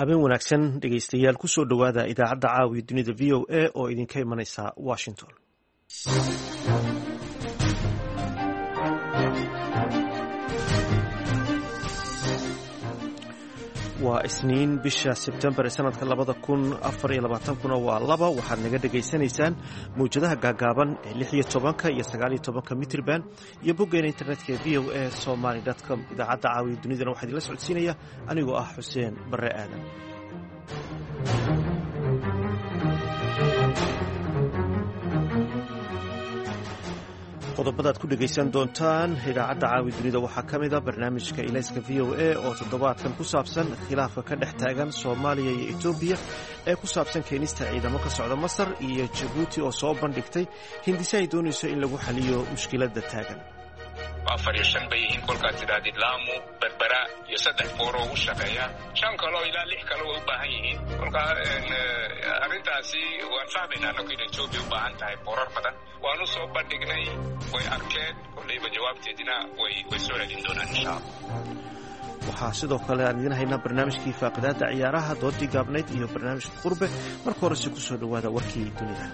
habeen wanaagsan dhegaystayaal kusoo dhowaada idaacadda caawiya dunida v o a oo idinka imanaysa washington. waa isniin bisha sebtembar ee sanadka 2024 waa 2 waxaad naga dhegaysanaysaan mawjadaha gaagaaban ee 16 iyo 19 mitirban iyo boggeena internetka v o a somali.com. idaacadda caawiya dunidana waxaa idinla socodsiinaya anigoo ah xuseen barre aadan. qodobadaad ku dhegaysan doontaan idaacadda caawi dunida waxaa ka mid a barnaamijka ilayska v o a oo toddobaadkan ku saabsan khilaafka ka dhex taagan soomaaliya iyo etoobiya ee ku saabsan keenista ciidamo ka socda masar iyo jabuuti oo soo bandhigtay hindise ay doonayso in lagu xaliyo mushkiladda taagan. 4 bay yihiin kolkaad tidhaahdid laamu berbera iyo 3 booroo u shaqeeya 5 kaloo ilaa 6 kale way u baahan yihiin. kolkaa arrintaasi waan fahmaynaa annagu in etoobiya u baahan tahay boorar badan waanu soo bandhignay way arkeen kolleyba jawaabteedina way soo celin doonaan insha allah. waxaa sidoo kale aan idiin haynaa barnaamijkii faaqidaadda ciyaaraha doodii gaabnayd iyo barnaamijka qurbe. marka horese ku soo dhowaada warkii dunida.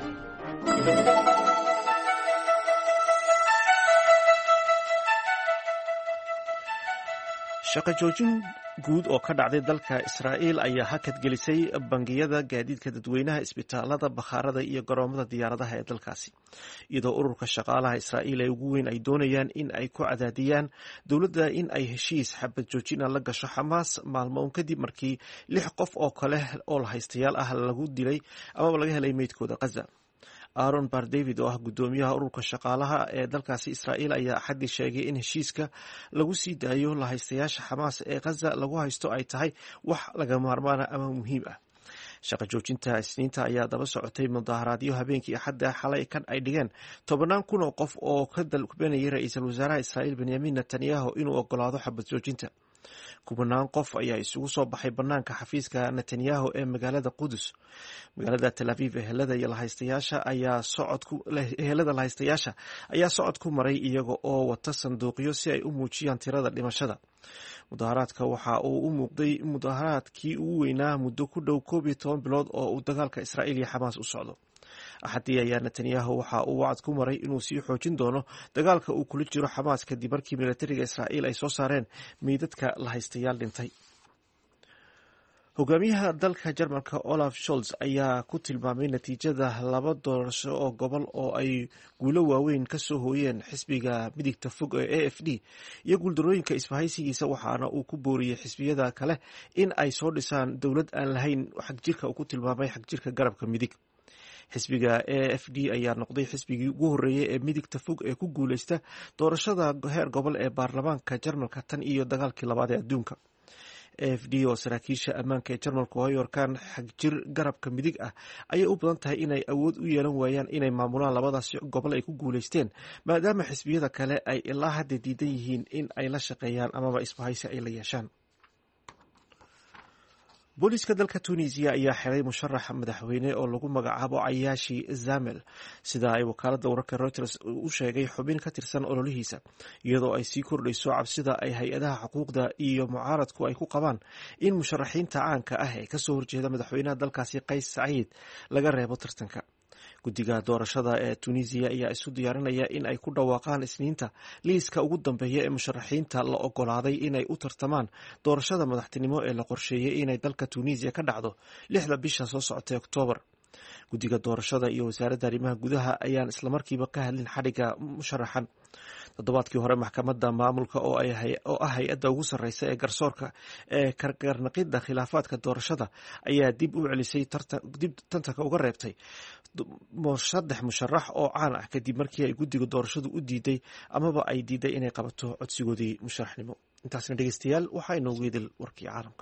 shaqo joojin guud oo ka dhacday dalka Israa'iil ayaa hakad gelisay bangiyada gaadiidka dadweynaha, isbitaalada, bakhaarada iyo garoomada diyaaradaha ee dalkaasi, iyadoo ururka shaqaalaha Israa'iil ee ugu weyn ay doonayaan in ay ku cadaadiyaan dowladda in ay heshiis xabad joojina la gasho Xamaas maalmo kadib markii 6 qof oo kale oo lahaystayaal ah lagu dilay ama laga helay meydkooda Gaza. Aaron Bar David oo ah gudoomiyaha ururka shaqaalaha ee dalkaasi Israa'iil ayaa axadii sheegay in heshiiska lagu sii daayo lahaystayaasha Xamaas ee Gaza lagu haysto ay tahay wax laga maarmaan ama muhiim ah. shaqo joojinta isniinta ayaa daba socotay mudaharaadyo habeenkii axadda xalay kan ay dhigeen 10,000 oo qof oo ka dalbanayay ra'iisul wasaaraha Israa'iil Benjamin Netanyahu inuu ogolaado xabad joojinta. kubanaan qof ayaa isugu soo baxay banaanka xafiiska Netanyahu ee magaalada Qudus. magaalada Tel Aviv ehelada lahaystayaasha ayaa socod ku maray iyaga oo wata sanduuqyo si ay u muujiyaan tirada dhimashada. mudaharaadka waxa uu u muuqday mudaharaadkii ugu weynaa muddo ku dhow 12 bilood oo uu dagaalka Israa'iil iyo Xamaas u socdo. axadii ayaa Netanyahu waxa uu wacd ku maray inuu sii xoojin doono dagaalka uu kula jiro Xamaas kadib markii militariga Israa'iil ay soo saareen meydadka lahaystayaal dhintay. hogaamiyaha dalka Jarmalka Olaf Scholz ayaa ku tilmaamay natiijada 2 doorasho oo gobol oo ay guulo waaweyn ka soo hooyeen xisbiga midigta fog ee AFD iyo guuldarooyinka isbahaysigiisa, waxaana uu ku booriyey xisbiyada kale in ay soo dhisaan dowlad aan lahayn xagjirka uu ku tilmaamay xagjirka garabka midig. xisbiga AFD ayaa noqday xisbigii ugu horeeyay ee midigta fog ee ku guuleysta doorashada heer gobol ee baarlamaanka Jarmalka tan iyo dagaalkii labaad ee adduunka. AFD oo saraakiisha ammaanka ee Jarmalku ay yorkaan xagjir garabka midig ah ayay u badan tahay inay awood u yeelan waayaan inay maamulaan labadaas gobol ay ku guuleysteen, maadaama xisbiyada kale ay ilaa hadda diidan yihiin in ay la shaqeeyaan amaba isbahaysi ay la yeeshaan. booliiska dalka Tunisia ayaa xiray musharax madaxweyne oo lagu magacaabo Ayashi Zamel, sida ay wakaaladda wararka Reuters u sheegay xubin ka tirsan ololihiisa, iyadoo ay sii kordhayso cabsida ay hay-adaha xuquuqda iyo mucaaradku ay ku qabaan in musharaxiinta caanka ah ee kasoo horjeeda madaxweynaha dalkaasi Qays Saciid laga reebo tartanka. guddiga doorashada ee Tunisia ayaa isu diyaarinaya in ay ku dhawaaqaan isniinta liiska ugu dambeeya ee musharaxiinta la ogolaaday inay u tartamaan doorashada madaxtinimo ee la qorsheeyay inay dalka Tunisia ka dhacdo 6 bisha soo socotay Oktoobar. guddiga doorashada iyo wasaaradda arrimaha gudaha ayaan islamarkiiba ka hadlin xadhigga musharaxan. toddobaadkii hore maxkamadda maamulka oo ah hay-adda ugu sarreysa ee garsoorka ee karnaqidda khilaafaadka doorashada ayaa dib u celisay tartanka uga reebtay 3 musharax oo caan ah kadib markii ay guddiga doorashadu u diiday amaba ay diiday inay qabato codsigoodii musharaxnimo. intaasna dhegeystayaal waxaa inoogu idil warkii caalamka.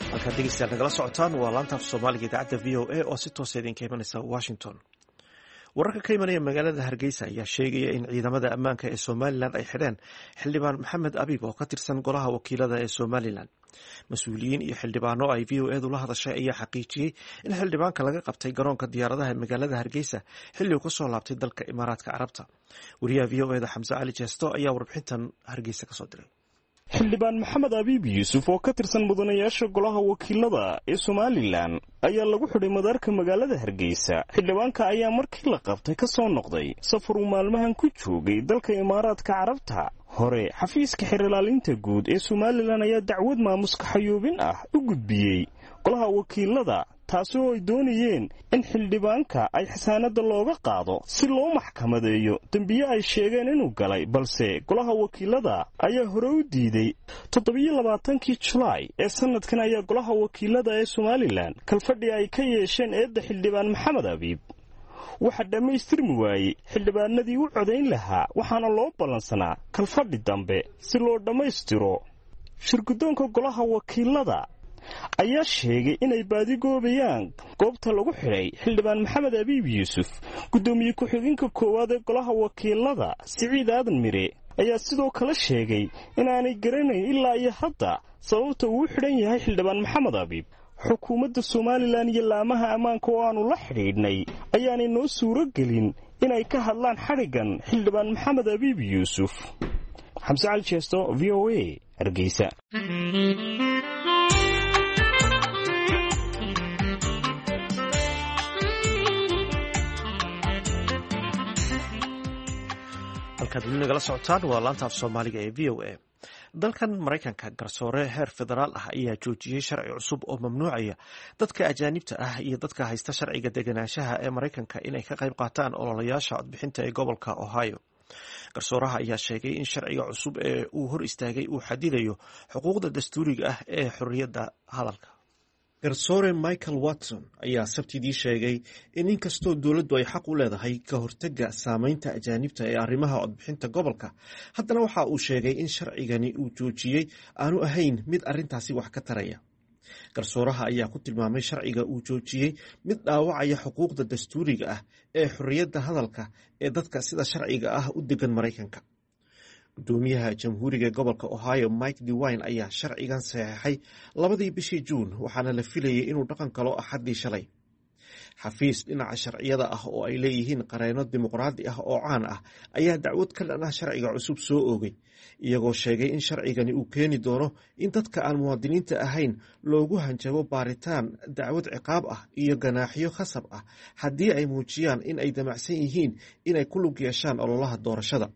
degeystayaal nagala socotaan waa laanta af Soomaaliga idaacadda v o a oo si toos idinka imanaysa Washington. wararka ka imanaya magaalada hargeysa ayaa sheegaya in ciidamada ammaanka ee somalilan ay xidheen xildhibaan maxamed abib oo ka tirsan golaha wakiilada ee somalilan. mas-uuliyiin iyo xildhibaano ay v o edu la hadashay ayaa xaqiijiyey in xildhibaanka laga qabtay garoonka diyaaradaha ee magaalada hargeysa xilli uu kasoo laabtay dalka imaaraadka carabta. wariyaha v o eda xamse cali jeesto ayaa warbixintan hargeysa kasoo diray. xildhibaan maxamed abiib yuusuf oo ka tirsan mudanayaasha golaha wakiilada ee somalilan ayaa lagu xidhay madaarka magaalada hargeysa. xildhibaanka ayaa markii la qabtay ka soo noqday safar uu maalmahan ku joogay dalka imaaraadka carabta. hore xafiiska xeerlaalinta guud ee somalilan ayaa dacwad maamuska xayuubin ah u gudbiyey golaha wakiilada, taasi oo ay doonayeen in xildhibaanka ay xasaanada looga qaado si loo maxkamadeeyo dembiye ay sheegeen inuu galay, balse golaha wakiilada ayaa hore u diiday. 27kii julaay ee sanadkan ayaa golaha wakiilada ee somalilan kalfadhi ay ka yeesheen eedda xildhibaan maxamed abiib waxaa dhammaystirmi waayey xildhibaanadii u codayn lahaa, waxaana loo ballansanaa kalfadhi dambe si loo dhammaystiro. shirguddoonka golaha wakiilada ayaa sheegay inay baadigoobayaan goobta lagu xidhay xildhibaan maxamed abiib yuusuf. guddoomiye ku-xigeenka koowaad ee golaha wakiilada siciid aadan mire ayaa sidoo kale sheegay inaanay garanayn ilaa iyo hadda sababta uu u xidhan yahay xildhibaan maxamed abiib. xukuumadda somalilan iyo laamaha ammaanka oo aanu la xidhiidhnay ayaanay noo suuro gelin inay ka hadlaan xadhiggan xildhibaan maxamed abiib yuusuf. xamse cali jeesto, v o a, hargeysa. halkaad weli nagala socotaan waa laanta af soomaaliga ee v o a. dalkan maraykanka garsoore heer federaal ah ayaa joojiyey sharci cusub oo mamnuucaya dadka ajaanibta ah iyo dadka haysta sharciga deganaanshaha ee maraykanka inay ka qayb qaataan ololayaasha codbixinta ee gobolka ohio. garsooraha ayaa sheegay in sharciga cusub ee uu hor istaagay uu xadidayo xuquuqda dastuuriga ah ee xorriyadda hadalka. garsoore michael watson ayaa sabtidii sheegay in inkastoo dowladdu ay xaq u leedahay ka hortagga saameynta ajaanibta ee arrimaha codbixinta gobolka, haddana waxa uu sheegay in sharcigani uu joojiyey aanu ahayn mid arrintaasi wax ka taraya. garsooraha ayaa ku tilmaamay sharciga uu joojiyey mid dhaawacaya xuquuqda dastuuriga ah ee xorriyadda hadalka ee dadka sida sharciga ah u degan maraykanka. gudoomiyaha jamhuuriga gobolka ohio mike dewine ayaa sharcigan saxeexay 2 bishii juun, waxaana la filayay inuu dhaqan galo axaddii shalay. xafiis dhinaca sharciyada ah oo ay leeyihiin qareeno dimuqraadi ah oo caan ah ayaa dacwad ka dhan ah sharciga cusub soo oogay, iyagoo sheegay in sharcigani uu keeni doono in dadka aan muwaadiniinta ahayn loogu hanjabo baaritaan, dacwad ciqaab ah iyo ganaaxyo khasab ah haddii ay muujiyaan in ay damacsan yihiin inay ku lug yeeshaan ololaha doorashada.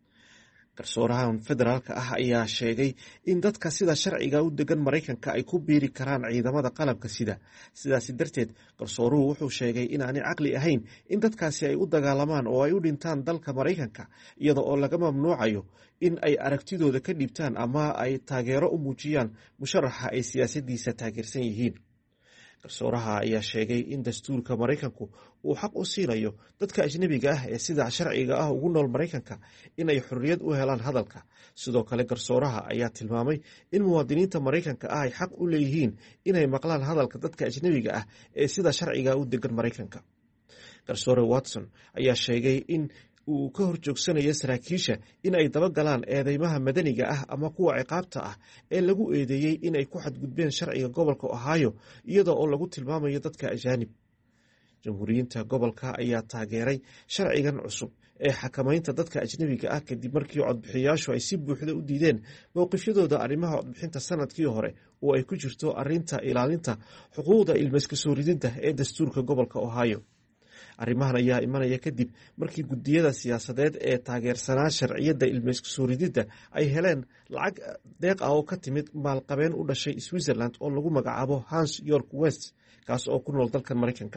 garsoorahan federaalka ah ayaa sheegay in dadka sida sharciga u degan maraykanka ay ku biiri karaan ciidamada qalabka sida. sidaasi darteed garsooruhu wuxuu sheegay inaanay caqli ahayn in dadkaasi ay u dagaalamaan oo ay u dhintaan dalka maraykanka iyada oo laga mamnuucayo in ay aragtidooda ka dhiibtaan ama ay taageero u muujiyaan musharaxa ay siyaasadiisa taageersan yihiin. garsooraha ayaa sheegay in dastuurka maraykanku uu xaq u siinayo dadka ajnabiga ah ee sida sharciga ah ugu nool maraykanka inay xorriyad u helaan hadalka. sidoo kale garsooraha ayaa tilmaamay in muwaadiniinta maraykanka ah ay xaq u leeyihiin inay maqlaan hadalka dadka ajnabiga ah ee sida sharciga u degan maraykanka. garsoore watson ayaa sheegay in uu ka horjoogsanayo saraakiisha in ay dabagalaan eedeymaha madaniga ah ama kuwa ciqaabta ah ee lagu eedeeyey inay ku xadgudbeen sharciga gobolka ohio iyada oo lagu tilmaamayo dadka ajaanib. jamhuuriyiinta gobolka ayaa taageeray sharcigan cusub ee xakamaynta dadka ajnabiga ah kadib markii codbixiyayaashu ay si buuxda u diideen mowqifyadooda arrimaha codbixinta sanadkii hore oo ay ku jirto arrinta ilaalinta xuquuqda ilmayska soo rididda ee dastuurka gobolka ohio. arrimahan ayaa imanaya kadib markii guddiyada siyaasadeed ee taageersanaa sharciyadda ilmayska soo rididda ay heleen lacag deeq ah oo ka timid maalqabeen u dhashay switzerland oo lagu magacaabo hans york west, kaas oo ku nool dalkan maraykanka.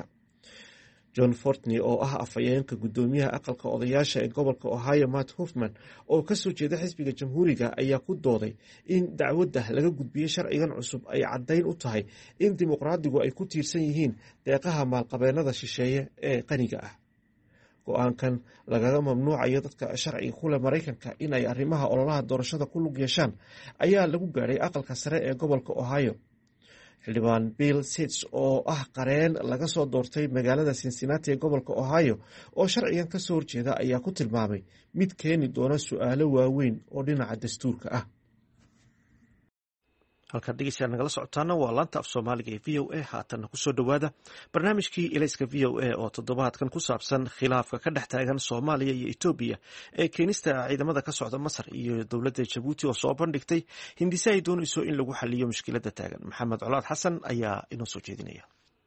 john fortney oo ah afhayeenka guddoomiyaha aqalka odayaasha ee gobolka ohio matt hoffman oo kasoo jeeda xisbiga jamhuuriga ayaa ku dooday in dacwadda laga gudbiyey sharcigan cusub ay caddayn u tahay in dimuqraadigu ay ku tiirsan yihiin deeqaha maalqabeenada shisheeye ee qaniga ah. go-aankan lagaga mamnuucayo dadka sharciga kule maraykanka in ay arrimaha ololaha doorashada ku lug yeeshaan ayaa lagu gaadhay aqalka sare ee gobolka ohio. xildhibaan bill sits oo ah qareen laga soo doortay magaalada cincinnati ee gobolka ohio oo sharcigan ka soo horjeeda ayaa ku tilmaamay mid keeni doona su-aalo waaweyn oo dhinaca dastuurka ah. halkaad dhegeystayaal nagala socotaana waa laanta af soomaaliga ee v o a. haatanna kusoo dhowaada barnaamijkii ilayska v o a oo toddobaadkan ku saabsan khilaafka ka dhex taagan soomaaliya iyo etoobiya ee keenista ciidamada ka socda masar iyo dowladda jabuuti oo soo bandhigtay hindise ay doonayso in lagu xaliyo mushkiladda taagan. maxamed colaad xasan ayaa inoo soo jeedinaya.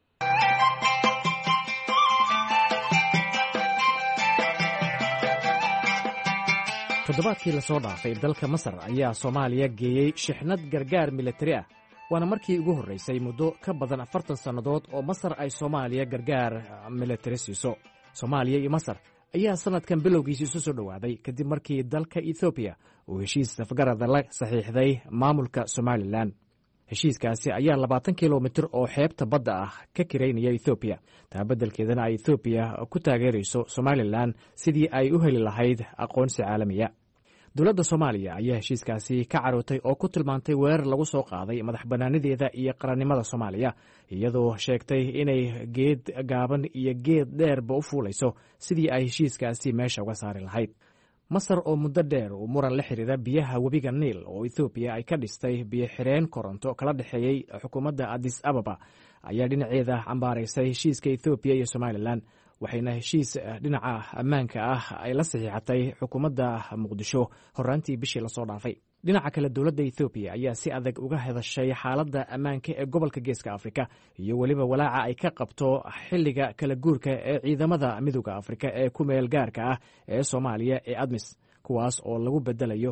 toddobaadkii la soo dhaafay dalka masar ayaa soomaaliya geeyey shixnad gargaar militari ah, waana markii ugu horraysay muddo ka badan 40 sannadood oo masar ay soomaaliya gargaar militari siiso. soomaaliya iyo masar ayaa sannadkan bilowgiisa isu soo dhowaaday kadib markii dalka ethoobiya uu heshiis safgarada la saxiixday maamulka somalilan. heshiiskaasi ayaa 20 kilomitir oo xeebta badda ah ka kiraynaya ethoobiya, taa beddelkeedana ay ethoobiya ku taageerayso somalilan sidii ay u heli lahayd aqoonsi caalamiya. dowladda soomaaliya ayaa heshiiskaasi ka carootay oo ku tilmaantay weerar lagu soo qaaday madax bannaanideeda iyo qarannimada soomaaliya, iyadoo sheegtay inay geed gaaban iyo geed dheerba u fuulayso sidii ay heshiiskaasi meesha uga saari lahayd. masar oo muddo dheer uu muran la xidhiira biyaha webiga niil oo ethoobiya ay ka dhistay biyo-xireen koronto kala dhexeeyey xukuumadda adis ababa ayaa dhinaceeda cambaaraysay heshiiska ethoobiya iyo somalilan, waxayna heshiis dhinaca ammaanka ah ay la saxiixatay xukuumadda muqdisho horraantii bishii lasoo dhaafay. dhinaca kale dowladda ethoobiya ayaa si adag uga hadashay xaaladda ammaanka ee gobolka geeska afrika iyo weliba walaaca ay ka qabto xilliga kala guurka ee ciidamada midooda afrika ee ku meel gaarka ah ee soomaaliya ee admis, kuwaas oo lagu bedelayo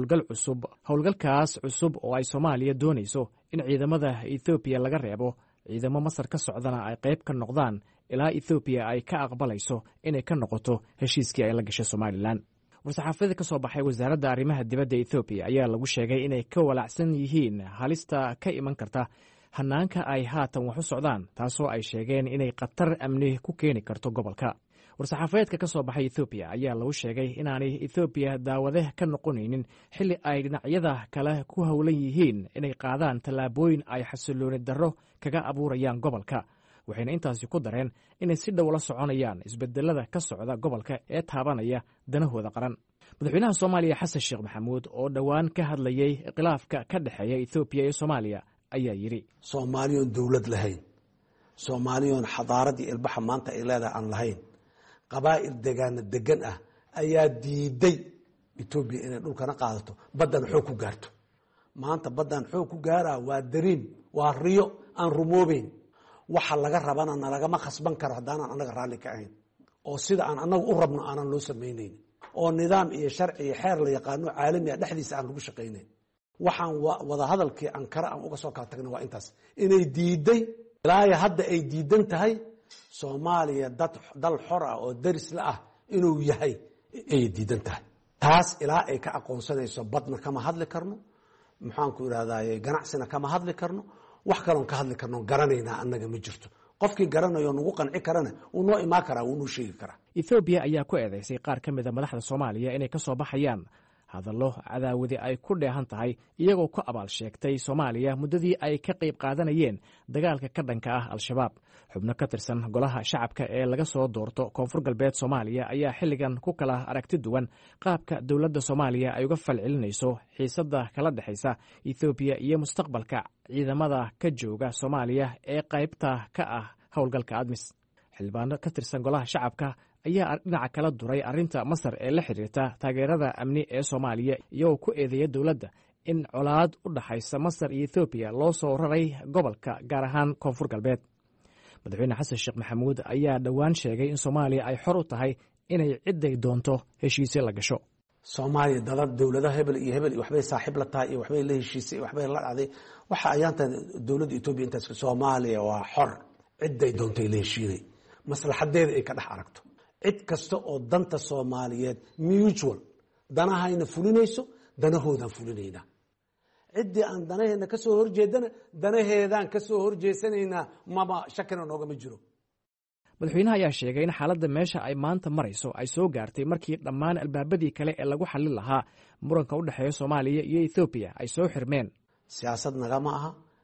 howlgalkaas cusub oo ay soomaaliya doonayso in ciidamada ethoobiya laga reebo, ciidamo masar ka socdana ay qayb ka noqdaan ilaa ethoobiya ay ka aqbalayso inay ka noqoto heshiiskii ay la gashay somalilan. war-saxaafada ka soo baxay wasaaradda arrimaha dibadda ethoobiya ayaa lagu sheegay inay ka walaacsan yihiin halista ka iman karta hanaanka ay haatan wax u socdaan, taasoo ay sheegeen inay khatar amni ku keeni karto gobolka. war-saxaafadeedka ka soo baxay ethoobiya ayaa lagu sheegay inaanay ethoobiya daawade ka noqonaynin xilli ay dhinacyada kale ku howlan yihiin inay qaadaan tallaabooyin ay xasilooni darro kaga abuurayaan gobolka, waxayna intaasi ku dareen inay si dhow la soconayaan isbedelada ka socda gobolka ee taabanaya danahooda qaran. madaxweynaha soomaaliya xasan sheekh maxamuud oo dhowaan ka hadlayey khilaafka ka dhexeeya ethoobiya iyo soomaaliya ayaa yidhi soomaaliyoon dowlad lahayn, soomaaliyoon xadaaradii ilbaxa maanta ay leedahay aan lahayn, qabaa'il degaana degan ah ayaa diiday etoobiya inay dhulkana qaadato, baddan xoog ku gaarto. maanta baddan xoog ku gaaraa waa dariin, waa riyo aan rumoobeyn. waxa laga rabana nalagama khasban karo haddaanan annaga raalli ka ahayn, oo sida aan annaga u rabno aanan loo samaynayn, oo nidaam iyo sharci iyo xeer la yaqaano caalami ah dhexdiisa aan lagu shaqaynayn. waxaan wada hadalkii ankara aan uga soo kala tagna waa intaas, inay diiday ilaa hadda ay diidan tahay soomaaliya dal xor ah oo daris la ah inuu yahay ay diidan tahay. taas ilaa ay ka aqoonsanayso badna kama hadli karno, maxaanku idhahdaye ganacsina kama hadli karno, wax kaloon ka hadli karno garanaynaa annaga ma jirto. qofkii garanayo nagu qanci karana wuu noo imaan karaa, wuu noo sheegi karaa. ethoobiya ayaa ku eedaysay qaar ka mida madaxda soomaaliya inay ka soo baxayaan hadallo cadaawadi ay ku dheehan tahay, iyagoo ku abaal sheegtay soomaaliya muddadii ay ka qayb qaadanayeen dagaalka ka dhanka ah al-shabaab. xubno ka tirsan golaha shacabka ee laga soo doorto koonfur galbeed soomaaliya ayaa xilligan ku kala aragti duwan qaabka dowladda soomaaliya ay uga falcelinayso xiisadda kala dhexaysa ethoobiya iyo mustaqbalka ciidamada ka jooga soomaaliya ee qaybta ka ah howlgalka admis. xildhibaano ka tirsan golaha shacabka ayaa dhinaca kala duray arrinta masar ee la xiriirta taageerada amni ee soomaaliya, iyagoo ku eedeeya dowladda in colaad u dhaxaysa masar iyo ethoobiya loo soo raray gobolka, gaar ahaan koonfur galbeed. madaxweyne xasan sheekh maxamuud ayaa dhowaan sheegay in soomaaliya ay xor u tahay inay cidday doonto heshiisyo la gasho. soomaaliya dowladaha hebel iyo hebel waxbay saaxiib la tahay iyo waxbay la heshiisay, waxbay la dhacday. waxa ayaantan dowladda etoobiya intaas soomaaliya waa xor, cidday doontay la heshiinay, maslaxadeeda ay ka dhex aragto. cid kasta oo danta soomaaliyeed mutual danahayna fulinayso, danahoodaan fulinaynaa. ciddii aan danaheedna ka soo horjeedana danaheedaan ka soo horjeesanaynaa, maba shakina noogama jiro. madaxweynaha ayaa sheegay in xaaladda meesha ay maanta marayso ay soo gaartay markii dhammaan albaabadii kale ee lagu xallin lahaa muranka u dhexeeya soomaaliya iyo ethoobiya ay soo xirmeen. siyaasad nagama aha,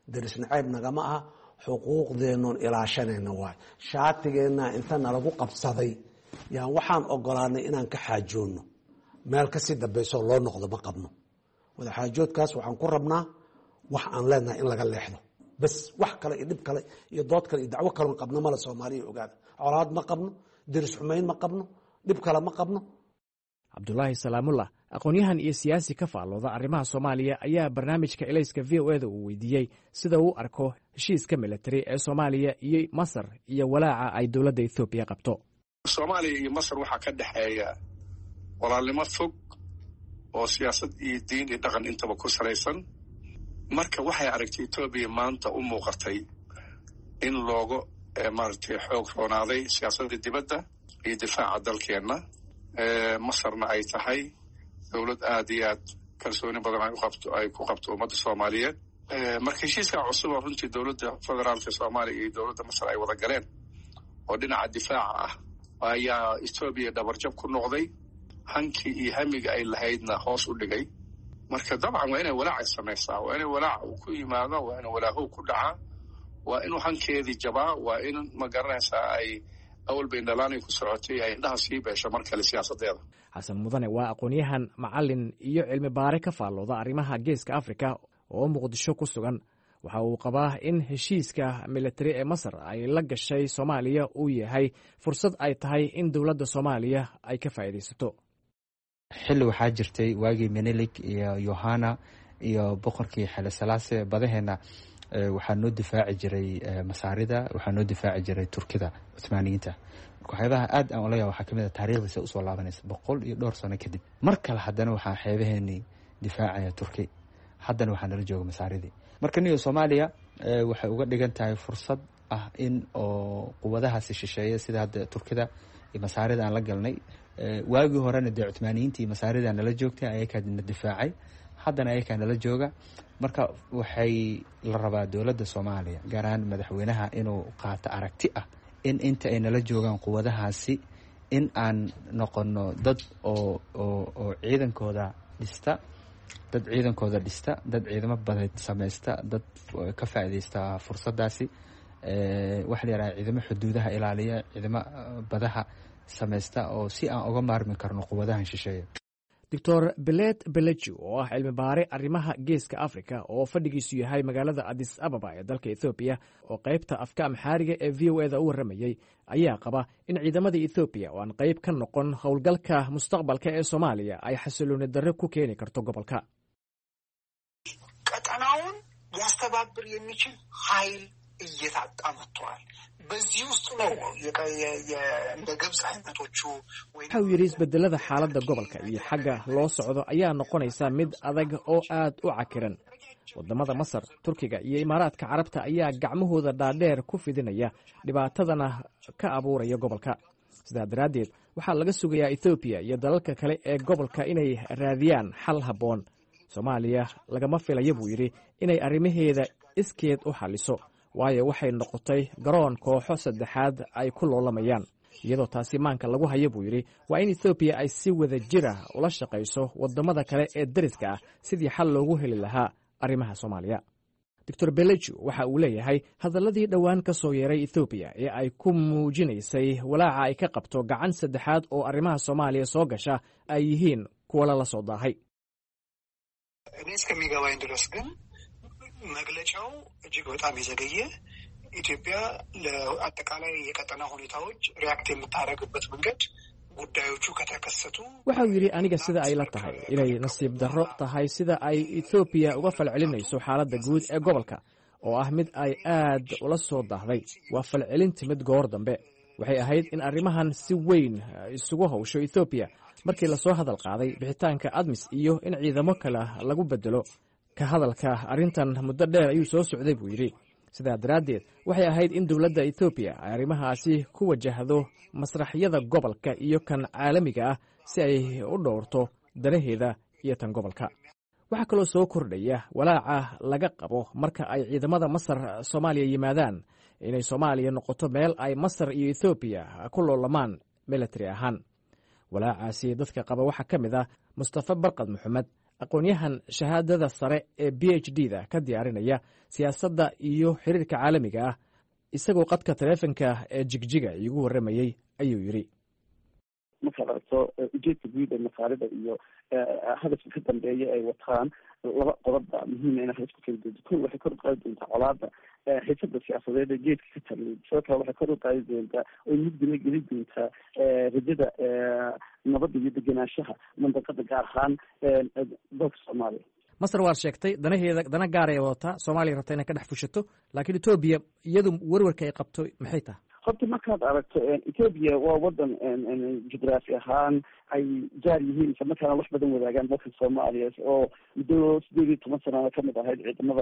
daris nacayb nagama aha xuquuqdeennoon ilaashanayna waay shaatigeenna inta nalagu qabsaday yaan waxaan ogolaanay inaan ka xaajoonno meel kasii dambaysoo loo noqdo ma qabno wadaxaajoodkaas waxaan ku rabnaa wax aan leenahay in laga leexdo bas wax kale iyo dhib kale iyo dood kale iyo dacwo kaloon qabno male soomaaliya ogaada colaad ma qabno daris xumayn ma qabno dhib kale ma qabno. cabdulaahi salaamullah aqoon-yahan iyo siyaasi ka faallooda arrimaha soomaaliya ayaa barnaamijka elayska v o eda uu weydiiyey sida uu arko heshiiska militari ee soomaaliya iyo masar iyo walaaca ay dowladda ethoobiya qabto. soomaaliya iyo masar waxaa ka dhexeeya walaalnimo fog oo siyaasad iyo diin iyo dhaqan intaba ku salaysan. marka waxay aragtay etoobiya maanta u muuqatay in looga maaragtay xoog roonaaday siyaasadda dibadda iyo difaaca dalkeenna. masarna ay tahay dowlad aad iyo aad kalsooni badan ay ku qabto ummadda soomaaliyeed. marka heshiiskaa cusuba runtii dowladda federaalka soomaaliya iyo dowladda masar ay wada galeen oo dhinaca difaaca ah ayaa etoobiya dhabarjab ku noqday. hankii iyo hamiga ay lahaydna hoos u dhigay. marka dabcan waa inay walaacay samaysaa, waa inay walaac uu ku yimaado, waa inuu walaahow ku dhacaa, waa inuu hankeedii jabaa, waa in ma garanaysaa ay awal bay dhalaanay ku socotay ay indhaha sii beesho mar kale siyaasadeeda. xasan mudane waa aqoon-yahan macalin iyo cilmi baare ka faallooda arrimaha geeska afrika oo muqdisho ku sugan. waxa uu qabaa in heshiiska militari ee masar ay la gashay soomaaliya uu yahay fursad ay tahay in dowladda soomaaliya ay ka faa'iidaysato. xilli waxaa jirtay waagii menelik iyo yohana iyo boqorkii xile salaase badaheenna waxaa noo difaaci jiray masaarida, waxaa noo difaaci jiray turkida cuthmaaniyiinta. waxyaabaha aad aan ula yaaba waxaa kamid a taariikhdiisa usoo laabanaysa 100 iyo dhowr sano kadib. mar kale haddana waxaa xeebaheenii difaacaya turki, haddana waxaa nala jooga masaaridii. marka niyo soomaaliya waxay uga dhigan tahay fursad ah in oo quwadahaasi shisheeya sida hadda turkida iyo masaarida aan la galnay. waagii horena dee cuthmaaniyiinta iyo masaarida nala joogtay, ayakaa na difaacay, haddana ayakaa nala jooga. marka waxay la rabaa dowladda soomaaliya gaar ahaan madaxweynaha inuu qaato aragti ah in inta ay nala joogaan quwadahaasi in aan noqono dad oo ciidankooda dhista, dad ciidamo badeed samaysta, dad ka faa'iidaysta fursadaasi. waxa la yidhaha ciidamo xuduudaha ilaaliya, ciidamo badaha samaysta oo si aan uga maarmi karno quwadahan shisheeya. doctor belet beleju oo ah cilmi baare arrimaha geeska afrika oo fadhigiisu yahay magaalada adis ababa ee dalka ethoobiya oo qaybta afka amxaariga ee v o eda u warramayey ayaa qaba in ciidamada ethoobiya oo aan qayb ka noqon howlgalka mustaqbalka ee soomaaliya ay xasilooni darre ku keeni karto gobolka. ቀጠናውን ሊያስተባብር የሚችል ኃይል እየታጣ መጥቷል። በዚህ ውስጥ ነው እንደ ግብጽ አይነቶቹ waxa uu yidhi isbedelada xaaladda gobolka iyo xagga loo socdo ayaa noqonaysa mid adag oo aad u cakiran. wadamada masar, turkiga iyo imaaraadka carabta ayaa gacmahooda dhaadheer ku fidinaya dhibaatadana ka abuuraya gobolka. sidaa daraaddeed waxaa laga sugayaa ethoobiya iyo dalalka kale ee gobolka inay raadiyaan xal habboon. soomaaliya lagama filayo buu yidhi inay arrimaheeda iskeed u xalliso, waayo waxay noqotay garoon kooxo saddexaad ay ku loolamayaan. iyadoo taasi maanka lagu hayo buu yidhi waa in ethoobiya ay si wada jira ula shaqayso wadamada kale ee dariska ah sidii xal loogu heli lahaa arrimaha soomaaliya. doctor beleju waxa uu leeyahay hadalladii dhowaan ka soo yeeray ethoobiya ee ay ku muujinaysay walaaca ay ka qabto gacan saddexaad oo arrimaha soomaaliya soo gasha ay yihiin kuwa lala soo daahay. እኔ እስከሚገባኝ ድረስ ግን መግለጫው እጅግ በጣም የዘገየ ኢትዮጵያ ለአጠቃላይ የቀጠና ሁኔታዎች ሪያክት የምታደርግበት መንገድ ጉዳዮቹ ከተከሰቱ waxa uu yidhi aniga sida ay la tahay inay nasiib darro tahay sida ay ethoobiya uga falcelinayso xaaladda guud ee gobolka oo ah mid ay aad ula soo daahday. waa falcelin timid goor dambe. waxay ahayd in arrimahan si weyn isugu hawsho ethoobiya markii lasoo hadal qaaday bixitaanka admis iyo in ciidamo kale lagu bedelo. ka hadalka arrintan muddo dheer ayuu soo socday buu yidhi. sidaa daraaddeed waxay ahayd in dowladda ethoobiya ay arrimahaasi ku wajahdo masraxyada gobolka iyo kan caalamiga ah si ay u dhowrto danaheeda iyo tan gobolka. waxaa kaloo soo kordhaya walaaca laga qabo marka ay ciidamada masar soomaaliya yimaadaan inay soomaaliya noqoto meel ay masar iyo ethoobiya ku loolamaan militari ahaan. walaacaasi dadka qaba waxaa ka mid ah mustafa barkad maxamed, aqoon-yahan shahaadada sare ee b h d da ka diyaarinaya siyaasadda iyo xiriirka caalamiga ah isagoo qadka taleefonka ee jigjiga iigu warramayey ayuu yidhi markaad aragto ujeedka guud ee masaarida iyo hadafka ka dambeeya ay wataan laba qodobba muhiima inay halis ku kala doonto ko waxay kor u qaadi doontaa colaada xiisada siyaasadeed ee geedka ka taliyay sidoo kale waxay kor u qaadi doontaa oy mugdina geli doontaa rajada nabadda iyo degenaanshaha mandaqada gaar ahaan dalka soomaaliya masar waad sheegtay dana gaaray wadataa soomaaliya rabta inay ka dhex fushato laakiin etoobiya iyadu werwarka ay qabto maxay tahay horta markaad aragto etoobiya waa wadan jugraafi ahaan ay jaar yihiin isla markaana wax badan wadaagaan dalka soomaaliya oo muddo 18 sanana kamid ahayd ciidamada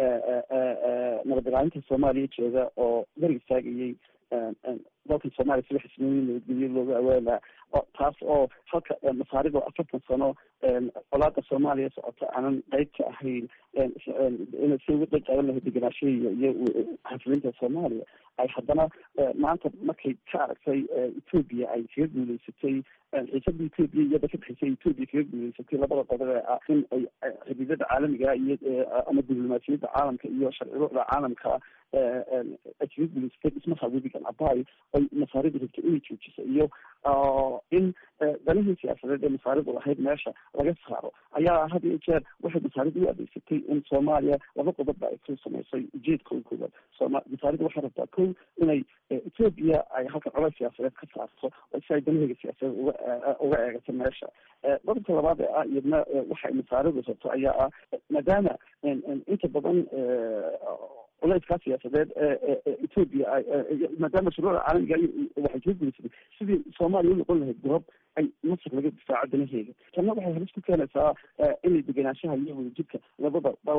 nabad ilaalinta soomaaliya jooga oo garab istaagayay dalka soomaaliya sida xisnooyin nabadgelyo looga awaala taas oo halka masaarida 40 sano colaada soomaaliya socota aanan qayb ka ahayn inay si uga qayb qaadan lahayd degenaanshaha iyo xasilinta soomaaliya ay haddana maanta markay ka aragtay etoobiya ay kaga guuleysatay xiisada etoobiya iyada ka dhexeysay etoobiya kaga guuleysatay labada qodob ee ah in ay xidhiidhada caalamiga iyo ama diblomaasiyadda caalamka iyo sharciruucda caalamka ay kaga guuleysatay dhismaha webigan abay ay masaarida rabtay inay joojiso iyo in danihii siyaasadeed ee masaaridu lahayd meesha laga saaro ayaa had iyo jeer waxay masaaridu u adeegsatay in soomaaliya laba qodobba ay ku samaysay ujeedka koowaad masaaridu waxay rabtaa ko inay etoobiya ay halka colays siyaasadeed ka saarto oo si ay danaheyga siyaasadeed uga eegato meesha qodobka labaad ee ah iyadna waxay masaaridu rabto ayaa ah maadaama inta badan culayska siyaasadeed etoobiya maadaama shuruucda caalamiga waxay kaga guuleysatay sidii soomaaliya u noqon lahayd goob ay masar laga difaaco danaheega tanna waxay halis ku keenaysaa inay degenaanshaha iyo wadajirka labada dal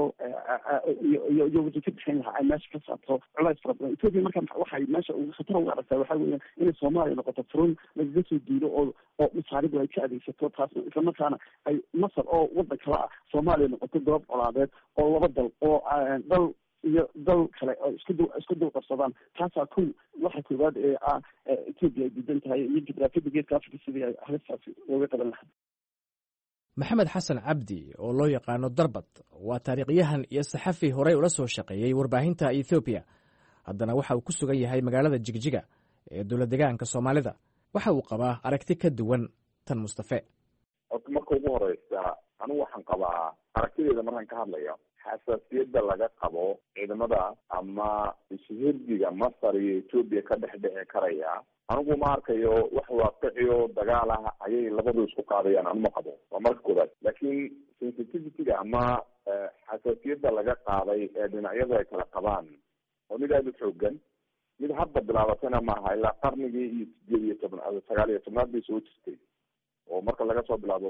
iyo wajir ka dhexeyn lahaa ay meesha ka saarto culays fara badan etoobiya marka waxay meesha khatar uga aragtaa waxaa weya inay soomaaliya noqoto furun lagaga soo diiro oo masaaridu ay ka adeegsato taasna islamarkaana ay masar oo wadan kala ah soomaaliya noqoto goob colaadeed oo laba dal oo dal iyo dal kale oo isku dul qabsadaan taasaa ko waxa koowaad ee ah etoobiya ay diidan tahay iyo jugraafiyada geedka africa sidii ay halistaasi looga qaban lahaa maxamed xasan cabdi oo loo yaqaano darbad waa taariikhyahan iyo saxafi horey ula soo shaqeeyey warbaahinta ethoobiya haddana waxa uu ku sugan yahay magaalada jigjiga ee dowlad degaanka soomaalida waxa uu qabaa aragti ka duwan tan mustafe horta marka ugu horeysa anigu waxaan qabaa aragtideeda markaan ka hadlayo xasaasiyadda laga qabo ciidamada ama ishhirdiga masar iyo etoobiya ka dhex dhici karaya anigu ma arkayo wax waaqiciyo dagaal ah ayay labadu isku qaadayaan anuma qabo waa marka koowaad laakiin sensitivityga ama xasaasiyadda laga qaaday ee dhinacyadu ay kala qabaan oo mid aada u xoogan mid hadda bilaabatana maaha ilaa qarnigii iyo 19 bay soo jirtay oo marka laga soo bilaabo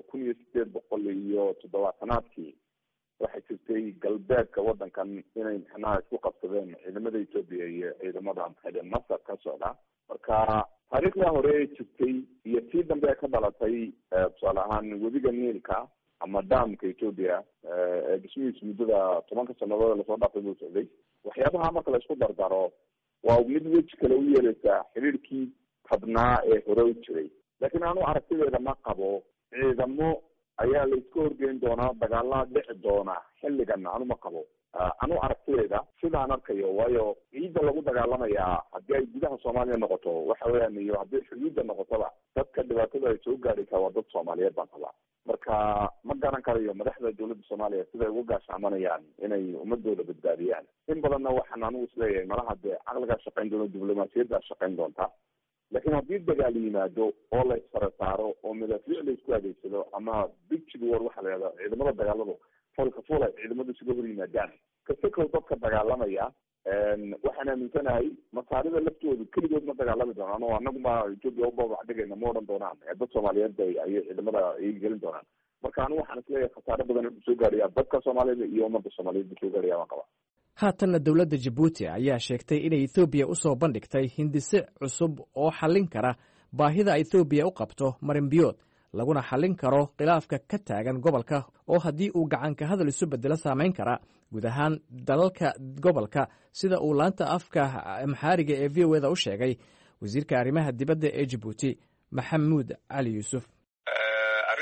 1870 waxay jirtay galbeedka wadankan inay mxnaha isku qabsadeen ciidamada etoobiya iyo ciidamada masar ka socda marka taariikhda hore ee jirtay iyo tii dambe ka dhalatay tusaale ahaan webiga niilka ama damka etoobiya dhismihiis muddada 10 sanadood lasoo dhaafay buu socday waxyaabaha marka la isku dardaro waa mid weji kale u yeeleysaa xiriirkii tabnaa ee hore u jiray laakiin anu aragtideeda ma qabo ciidamo ayaa la iska horgeyn doonaa dagaalaa dhici doona xilligan anuma qabo anu aragtideeda sidaan arkayo waayo ciidda lagu dagaalamayaa haddii ay gudaha soomaaliya noqoto waxa weyaan iyo haddii xuduudda noqotoba dadka dhibaatada ay soo gaadhaysaa waa dad soomaaliyeed baan qabaa marka ma garan karayo madaxda dawladda soomaaliya siday uga gaashaamanayaan inay ummadooda badbaadiyaan in badanna waxaan anigu isleeyahay malaha dee caqligaa shaqayn doona diblomaasiyaddaa shaqayn doonta laakiin haddii dagaal yimaado oo la isfara saaro oo madaafiic la isku adeegsado ama big war waxa la yihahda ciidamada dagaaladu folka fol ay ciidamadu isuga hor yimaadaan kasakow dadka dagaalamaya waxaan aaminsanahay masaarida laftoodu keligood ma dagaalami doonaan oo anaguma etoobiya ubabax dhigayna ma odhan doonaan dad soomaaliyeed ayay ciidamada ay gelin doonaan marka anigu waxaan isleeyahay khasaare badan soo gaadhaya dadka soomaalida iyo ummadda soomaaliyeed soo gaadhaya waan qabaa haatanna dowladda jabuuti ayaa sheegtay inay ethoobiya u soo bandhigtay hindise cusub oo xallin kara baahida ethoobiya u qabto marinbiyood laguna xallin karo khilaafka ka taagan gobolka oo haddii uu gacanka hadal isu bedelo saamayn kara guud ahaan dalalka gobolka sida uu laanta afka amxaariga ee v o eda u sheegay wasiirka arrimaha dibadda ee jabuuti maxamuud cali yuusuf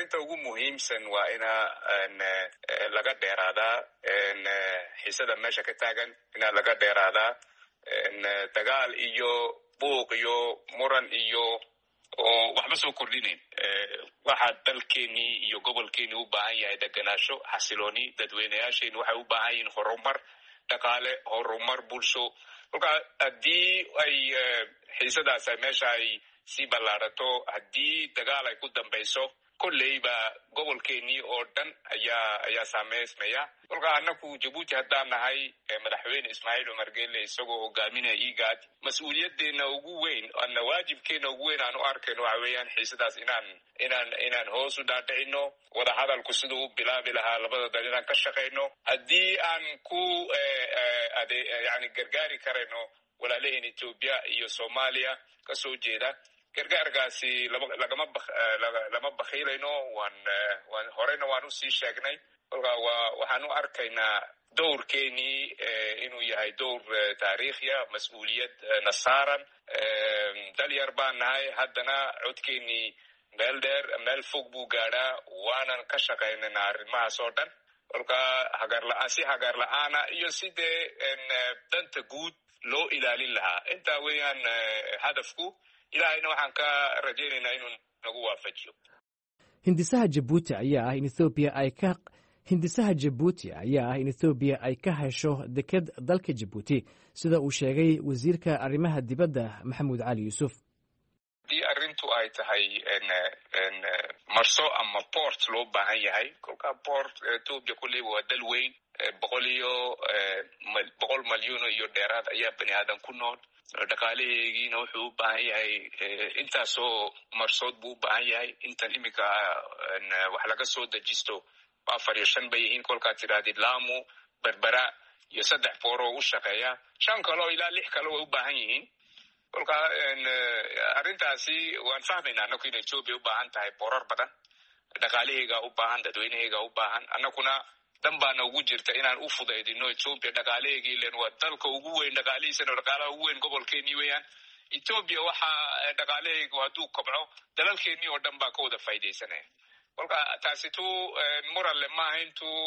arrinta ugu muhiimsan waa ina laga dheeraadaa xiisada meesha ka taagan, ina laga dheeraadaa dagaal iyo buuq iyo muran iyo oo waxba soo kordhinayn. waxaa dalkeenii iyo gobolkeenii u baahan yahay deganaasho, xasilooni. dadweynayaasheen waxay u baahan yihiin horumar dhaqaale, horumar bulsho. kolka haddii ay xiisadaas meesha ay sii ballaarato, haddii dagaal ay ku dambayso, kolleyba gobolkeenii oo dhan ayaa saameysmaya. kolka annaku Jabuuti haddaan nahay, madaxweyne Ismaaciil Cumar Geelle isagoo hogaaminaya IGAD, mas-uuliyadeena ugu weyn ana waajibkeena ugu weyn aan u arkayno waxa weeyaan xiisadaas inaan hoos u dhaadhicino, wadahadalku siduu u bilaabi lahaa labada dal inaan ka shaqayno. haddii aan ku yani gargaari karayno walaalaheen Ethiopia iyo Soomaaliya kasoo jeeda, gargaarkaasi lama bakhiilayno. horeyna waan usii sheegnay. kolka waxaan u arkaynaa dowrkeenii inuu yahay dowr taariikhiya, mas-uuliyad na saaran. dalyar baan nahay, haddana codkeenii meel fog buu gaadhaa. waanan ka shaqaynaynaa arrimahaas oo dhan. kolka si hagaar la-aana iyo sidee danta guud loo ilaalin lahaa, intaa weeyaan hadafku. ilaahayna waxaan ka rajaynaynaa inuu nagu waafajiyo. hindisaha Jabuuti ayaa ah in Ethiopia ay ka hesho deked dalka Jabuuti, sida uu sheegay wasiirka arrimaha dibadda Maxamuud Cali Yuusuf. haddii arrintu ay tahay marso ama port loo baahan yahay, kolka port Ethiopia kulleyba waa dal weyn, 100 malyan iyo dheeraad ayaa bani aadan ku nool. dhaqaalaheegiina wuxuu u baahan yahay intaasoo marsood buu u baahan yahay. intan iminka wax laga soo dejisto 4 iyo 5 bay yihiin. kolkaad tidhaahdid Lamu, Berbera iyo 3 booroo u shaqeeya, 5 kaloo ilaa 6 kale way u baahan yihiin. kolka arrintaasi waan fahmaynaa annaku in Ethiopia u baahan tahay boorar badan, dhaqaalaheega u baahan, dadweynaheega u baahan. annakuna dan baana ugu jirta inaan u fudaydino Ethiopia dhaqaalaheegii. ilen waa dalka ugu weyn, dhaqaalihiisana dhaqaalaha ugu weyn gobolkeenii weeyaan. Ethiopia waxaa dhaqaalaheegu hadduu kobco, dalalkeenii oo dhan baa ka wada faa'idaysanaya. kolka taasi muran le maaha, intuu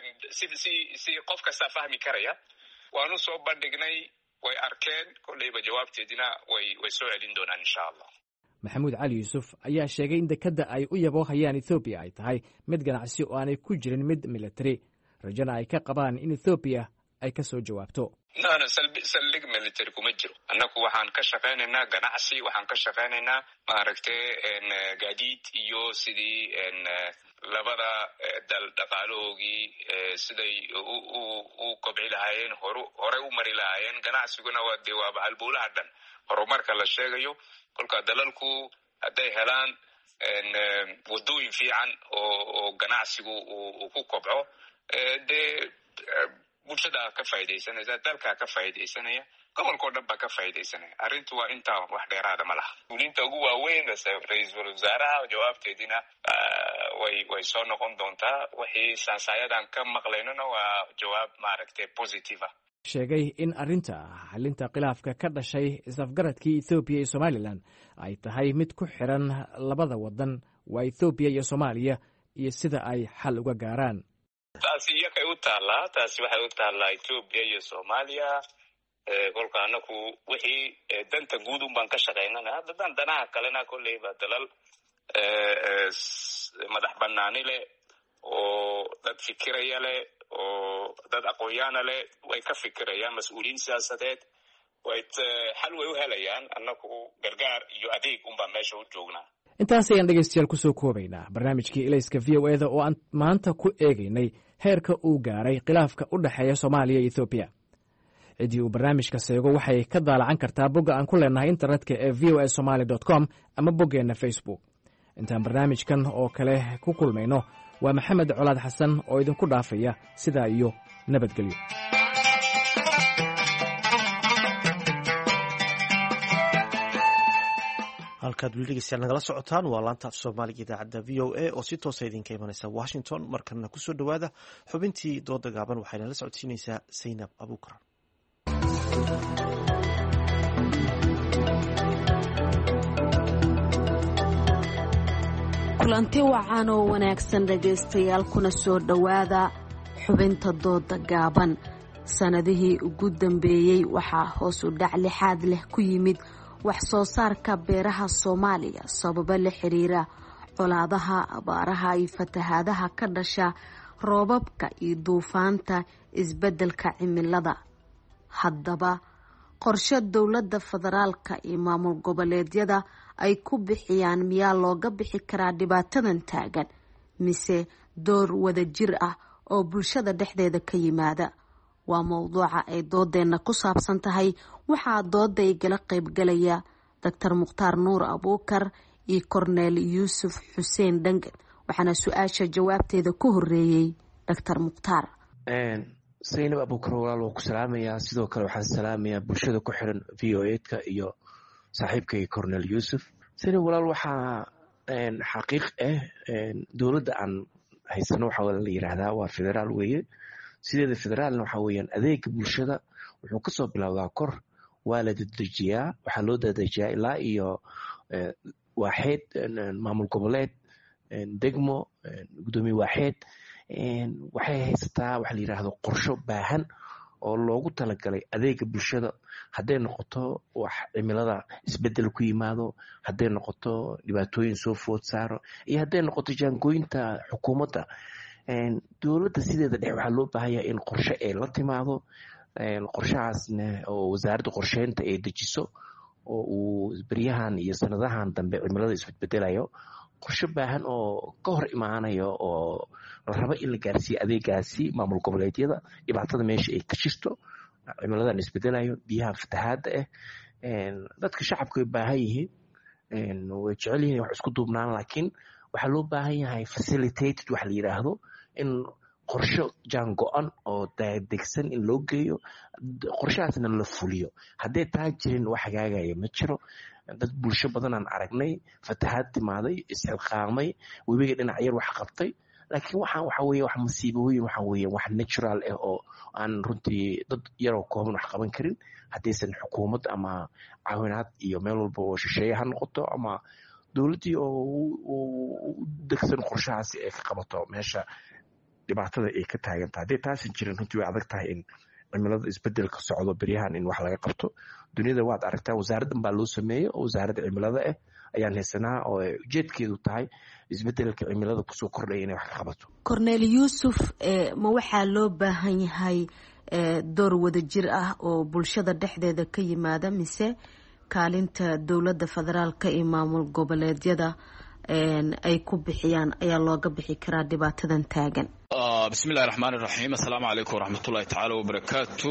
si qof kastaa fahmi karaya. waanu soo bandhignay, way arkeen. kolleyba jawaabteedina way soo celin doonaan insha allah. Maxamuud Cali Yuusuf ayaa sheegay in dekadda ay u yaboohayaan Ethiopia ay tahay mid ganacsi oo aanay ku jirin mid military, rajana ay ka qabaan in Ethiopia ay ka soo jawaabto. saldhig military kuma jiro. annaku waxaan ka shaqaynaynaa ganacsi, waxaan ka shaqaynaynaa maaragtay gaadiid iyo sidii labada dal dhaqaalahoogii siday u kobci lahaayeen, hore u mari lahaayeen. ganacsiguna waaba halbowlaha dhan horumarka la sheegayo. kolka dalalku hadday helaan wadooyin fiican oo ganacsigu uu ku kobco, dee bulshada ka faa'idaysanaysa, dalka ka faa'idaysanaya, gobolkao dhan baa ka faa'idaysanaya. arrintu waa intaa, wax dheeraada ma laha. ulinta ugu waaweyn ra-iisul wasaaraha jawaabteedina way soo noqon doontaa. wixii sansaayadan ka maqlaynona waa jawaab maaragtay positive ah. sheegay in arrinta xalinta khilaafka ka dhashay isafgaradkii Ethiopia iyo Somaliland ay tahay mid ku xiran labada wadan, waa Ethiopia iyo Soomaaliya, iyo sida ay xal uga gaaraan. taasi iyakay u taallaa. taasi waxay u taallaa Ethiopia iyo Soomaaliya. kolka annaku wixii danta guud un baan ka shaqaynana. haddaan danaha kalena kolleyba dalal madax banaani leh oo dad fikiraya leh oo dad aqoonyaana leh way ka fikirayaan. mas-uuliyiin siyaasadeed xal way u helayaan. annaku gargaar iyo adeeg unbaan meesha u joognaa. intaas ayaan dhegaystayaal kusoo koobaynaa barnaamijkii ilayska VOA-da oo aan maanta ku eegaynay heerka uu gaaray khilaafka u dhexeeya Soomaaliya iyo Ethiopia. ciddii uu barnaamijka seego waxay ka daalacan kartaa bogga aan ku leenahay internetka ee voasomali.com ama boggeenna Facebook. intaan barnaamijkan oo kale ku kulmayno, waa Maxamed Colaad Xasan oo idinku dhaafaya sidaa iyo nabadgelyo. halkaad weli dhegeystayaal nagala socotaan waa laanta af soomaaliga idaacadda VOA oo si toosa idinka imanaysa Washington. markana kusoo dhowaada xubintii dooda gaaban, waxayna la socodsiinaysaa Zaynab Abuukar. kulanti wacan oo wanaagsan dhegaystayaal kuna soo dhowaada xubinta dooda gaaban. sanadihii ugu dambeeyey waxaa hoos u dhac lixaad leh ku yimid wax soo saarka beeraha Soomaaliya sababo la xiriira colaadaha, abaaraha iyo fatahaadaha ka dhasha roobabka iyo duufaanta isbeddelka cimilada. haddaba qorshe dowladda federaalka iyo maamul goboleedyada ay ku bixiyaan miyaa looga bixi karaa dhibaatadan taagan mise door wada jir ah oo bulshada dhexdeeda ka yimaada? waa mowduuca ay doodeena ku saabsan tahay. waxaa dooda igala qaybgalaya Dr. Mukhtaar Nuur Abuukar iyo Cornel Yuusuf Xuseen Dhangan. waxaana su-aasha jawaabteeda ku horeeyey Dr. Mukhtaar. Zainab Abuukar walaal waan ku salaamayaa. sidoo kale waxaan salaamayaa bulshada ku xiran VOA-ka iyo saaxiibkay Cornel Yuusuf. Zainab walaal waxaa xaqiiq dowladda aan haysano waxa la yiraahdaa waa federaal weeye. sideeda federaalna waxa weeyaan adeega bulshada wuxuu ka soo bilowdaa kor, waa la dedejiyaa, waxaa loo dedejiyaa ilaa iyo waaxeed, maamul goboleed, degmo, gudoomiye waaxeed. waxay haysataa waxa la yiraahdo qorsho baahan oo loogu talagalay adeega bulshada, hadday noqoto wax cimilada isbedel ku yimaado, hadday noqoto dhibaatooyin soo food saaro, iyo hadday noqoto jaangooyinta xukuumadda. dowladda sideeda dhex waxaa loo baahan yahay in qorshe ay la timaado, qorshahaasna oo wasaaradda qorsheynta ay dejiso, oo uu beryahan iyo sanadahan dambe cimilada isbedbedelayo, qorshe baahan oo ka hor imaanayo oo la rabo in la gaarsiiyo adeegaasi maamul goboleedyada. dhibaatada meesha ay ka jirto, cimiladan isbedelayo, biyaha fatahaadda dadka shacabka way baahan yihiin, way jecel yihiin wax isku duubnaan, laakiin waxaa loo baahan yahay facilitated waxa la yiraahdo, in qorshe jaan go-an oo degsan in loo geeyo, qorshahaasna la fuliyo. hadday taa jirin wax hagaagaya ma jiro. dad bulsho badan aan aragnay, fatahaad timaaday, isxilqaamay, webiga dhinac yar wax qabtay, laakiin waxa weeye wax masiibooyin, waxa weeye wax natural oo aan runtii dad yaroo kooban wax qaban karin haddaysan xukuumad ama caawinaad iyo meel walba oo shisheeye ha noqoto ama dowladdii oo degsan qorshahaasi ay ka qabato meesha dhibaatada ay ka taagantahay. hadday taasan jirin runtii way adag tahay in cimilada isbedelka socdo beryahan in wax laga qabto. duniyada waad aragtaa, wasaaraddan baa loo sameeyey oo wasaaradda cimilada ayaan haysanaa oo ujeedkeedu tahay isbedelka cimilada kusoo kordhaya inay wax ka qabato. Cornel Yuusuf, ma waxaa loo baahan yahay door wada jir ah oo bulshada dhexdeeda ka yimaada mise kaalinta dowladda federaalka iyo maamul goboleedyada ay ku bixiyaan ayaa looga bixi karaa dhibaatadan taagan? bismillahi raxmaani raxiim. assalaamu calaykum waraxmatullahi tacaala wabarakaatu.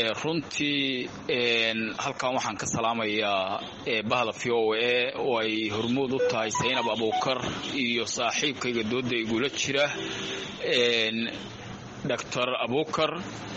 runtii halkan waxaan ka salaamayaa bahda VOA oo ay hormuud u tahay Zainab Abuukar iyo saaxiibkayga dooda igula jira Dr. Abuukar.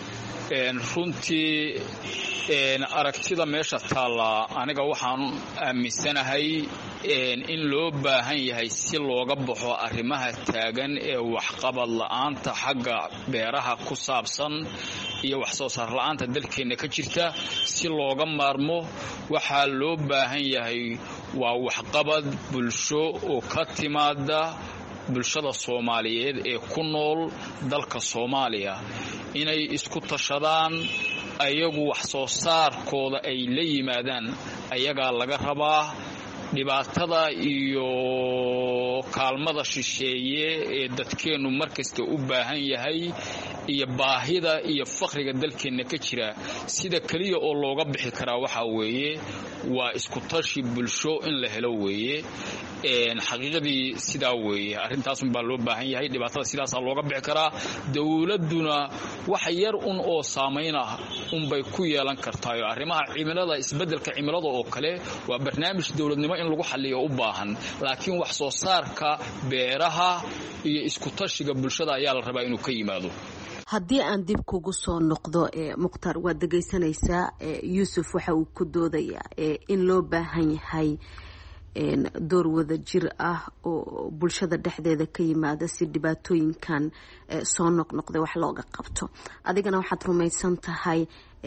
runtii aragtida meesha taalla aniga waxaan aaminsanahay in loo baahan yahay si looga baxo arrimaha taagan ee waxqabad la'aanta xagga beeraha ku saabsan iyo wax soo saar la'aanta dalkeena ka jirta. si looga maarmo waxaa loo baahan yahay waa waxqabad bulsho oo ka timaada bulshada Soomaaliyeed ee ku nool dalka Soomaaliya, inay isku tashadaan, ayagu wax soo saarkooda ay la yimaadaan, ayagaa laga rabaa. dhibaatada iyo kaalmada shisheeye ee dadkeenu markasta u baahan yahay iyo baahida iyo faqriga dalkeena ka jira, sida kaliya oo looga bixi karaa waxa weeye waa isku tashi bulsho in la helo weeye. xaqiiqadii sidaa weeye, arrintaasun baa loo baahan yahay. dhibaatada sidaasaa looga bixi karaa. dowladduna wax yar un oo saameyna unbay ku yeelan kartaayo arrimaha cimilada, isbeddelka cimilada oo kale waa barnaamij dowladnimo in lagu xalliyo u baahan, laakiin wax soo saarka beeraha iyo isku tashiga bulshada ayaa la rabaa inuu ka yimaado. haddii aan dib kugu soo noqdo Mukhtaar, waad dhegaysanaysaa Yuusuf waxa uu ku doodayaa in loo baahan yahay door wada jir ah oo bulshada dhexdeeda ka yimaada si dhibaatooyinkan soo noqnoqday wax looga qabto. adigana waxaad rumaysan tahay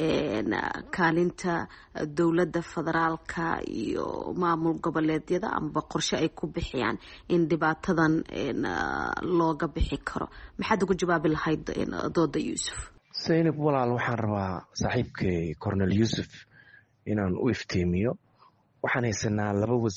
kaalinta dowladda federaalka iyo maamul goboleedyada amaba qorshe ay ku bixiyaan in dhibaatadan looga bixi karo. maxaad ugu jawaabi lahayd dooda yuusuf? saynab walaal, waxaan rabaa saaxiibkay cornel yuusuf inaan u iftiimiyo. waxaan haysanaa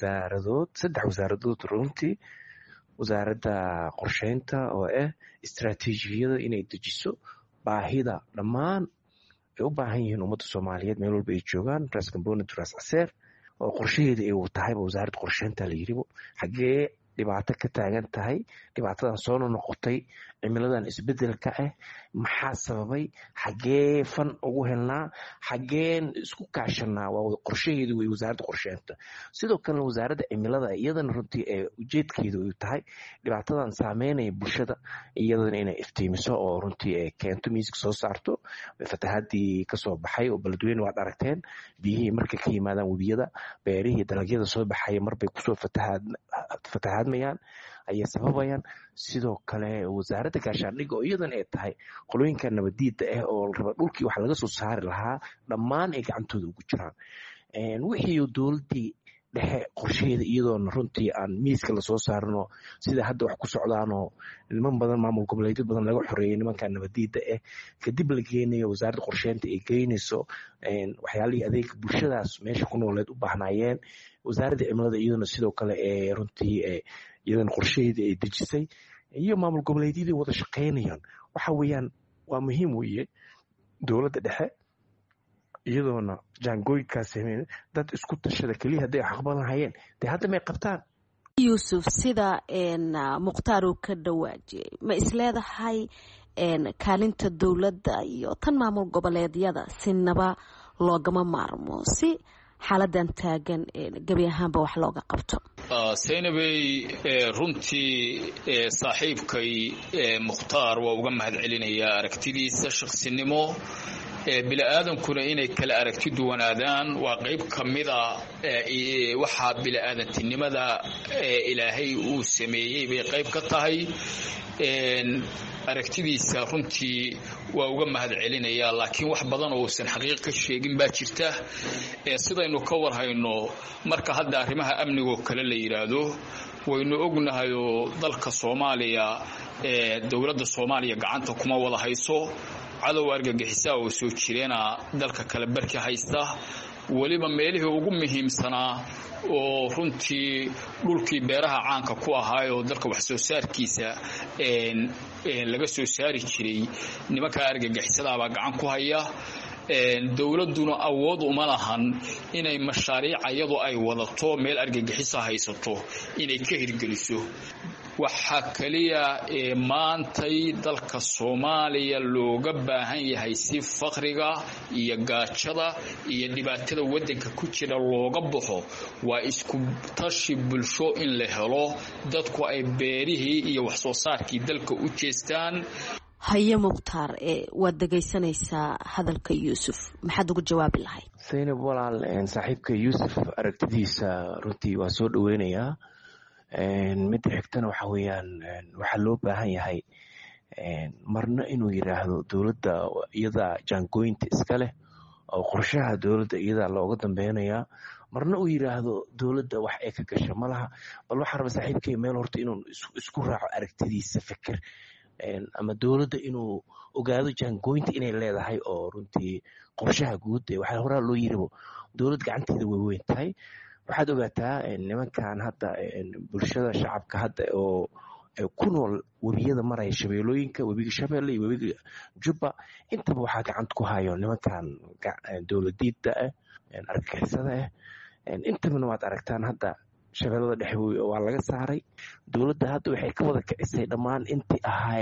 3 wasaaradood runtii. wasaaradda qorsheynta oo istaraatiijiyada inay dejiso baahida dhammaan ay u baahan yihiin ummadda Soomaaliyeed meel walba ay joogaan. Ras Kamboni Ras Caseer oo qorshaheeda ay tahay wasaaradda qorsheynta la yiribo xagee dhibaato ka taagan tahay, dhibaatadan soo noqotay, cimiladan isbedelka maxaa sababay, xagee fan ugu helnaa, xageen isku kaashanaa. waa qorshaheedu way wasaaradda qorsheynta. sidoo kale wasaaradda cimilada iyadana runtii ujeedkeedu ay tahay dhibaatadan saameynaya bulshada iyadana inay iftiimiso oo runtii keento miiska soo saarto. fatahaadii kasoo baxay oo beledweyne waad aragteen, biyihii markay ka yimaadaan webiyada, beerihii dalagyada soo baxaya marbay kusoo fatahaadmayaan ayay sababayaan. sidoo kale wasaaradda gaashaandhigga oo iyadana ay tahay qolooyinka nabadiida oo raba dhulkii wax laga soo saari lahaa dhammaan ay gacantooda ugu jiraan. wixii dowladdii dhexe qorsheheeda iyadoona runtii aan miiska lasoo saarino sida hadda wax ku socdaanoo niman badan maamul goboleedyo badan laga xoreeyay nimanka nabadiida kadib la geenayo wasaaradda qorsheynta ay geynayso waxyaalihii adeega bulshadaas meesha ku nooleed u baahnaayeen. wasaaradda cimilada iyadana sidoo kale runtii iyadana qorsheheeda ay dejisay iyo maamul goboleedyadii wada shaqeynayaan. waxa weeyaan waa muhiim weeye dowladda dhexe iyadoona jaangooyinkaas sameyn dad isku tashada keliya hadday xaqban lahayeen dee hadda may qabtaan. yuusuf, sida mukhtaar uu ka dhawaajiyey, ma isleedahay kaalinta dowladda iyo tan maamul goboleedyada sinaba loogama maarmo si xaaladan taagan gebi ahaanba wax looga qabto? saynabey, runtii saaxiibkay mukhtaar waa uga mahad celinayaa aragtidiisa shaqsinimo. bili-aadankuna inay kala aragti duwanaadaan waa qayb ka mid a waxaa bili-aadantinimada ilaahay uu sameeyey bay qayb ka tahay. aragtidiisa runtii waa uga mahad celinayaa, laakiin wax badan oo uusan xaqiiq ka sheegin baa jirta. sidaynu ka warhayno marka hadda arrimaha amnigoo kale la yidhaahdo, waynu ognahayoo dalka Soomaaliya dowladda Soomaaliya gacanta kuma wada hayso. cadow argagixisaa oo soo jireena dalka kale barki haysta. weliba meelihii ugu muhiimsanaa oo runtii dhulkii beeraha caanka ku ahaayoo dalka wax soo saarkiisa laga soo saari jiray nimanka argagixisadaabaa gacan ku haya. dowladduna awood uma lahan inay mashaariic iyadu ay wadato meel argagixisa haysato inay ka hirgeliso. waxaa kaliya maantay dalka Soomaaliya looga baahan yahay si faqriga iyo gaajada iyo dhibaatada wadanka ku jira looga baxo waa isku tashi bulsho in la helo, dadku ay beerihii iyo wax soo saarkii dalka u jeestaan. haye mukhtaar, waad dhegaysanaysaa hadalka yuusuf, maxaad ugu jawaabi lahayd? saynab walaal, saaxiibka yuusuf aragtidiisa runtii waa soo dhaweynayaa. midda xigtana waxa weeyaan waxaa loo baahan yahay marna inuu yidhaahdo dowladda iyada jaangooyinta iska leh oo qorshaha dowladda iyada looga dambeynayaa, marna uu yidhaahdo dowladda wax ay ka gasha ma laha. bal waxaa raba saaxiibkay meel horta inuu isku raaco aragtidiisa fikir, ama dowladda inuu ogaado jaangooyinta inay leedahay oo runtii qorshaha guud waxaa horaa loo yiribo dowlad gacanteeda way weyn tahay. waxaad ogaataa nimankan hadda bulshada shacabka hadda oo ku nool webiyada maraya shabeelooyinka, webiga Shabeelle iyo webiga Jubba, intaba waxaa gacanta ku hayo nimankan dowladiida argagixisada intabana waad aragtaan hadda shabeellada dhexe waa laga saaray. dowladda hadda waxay ka wada kicisay dhammaan intii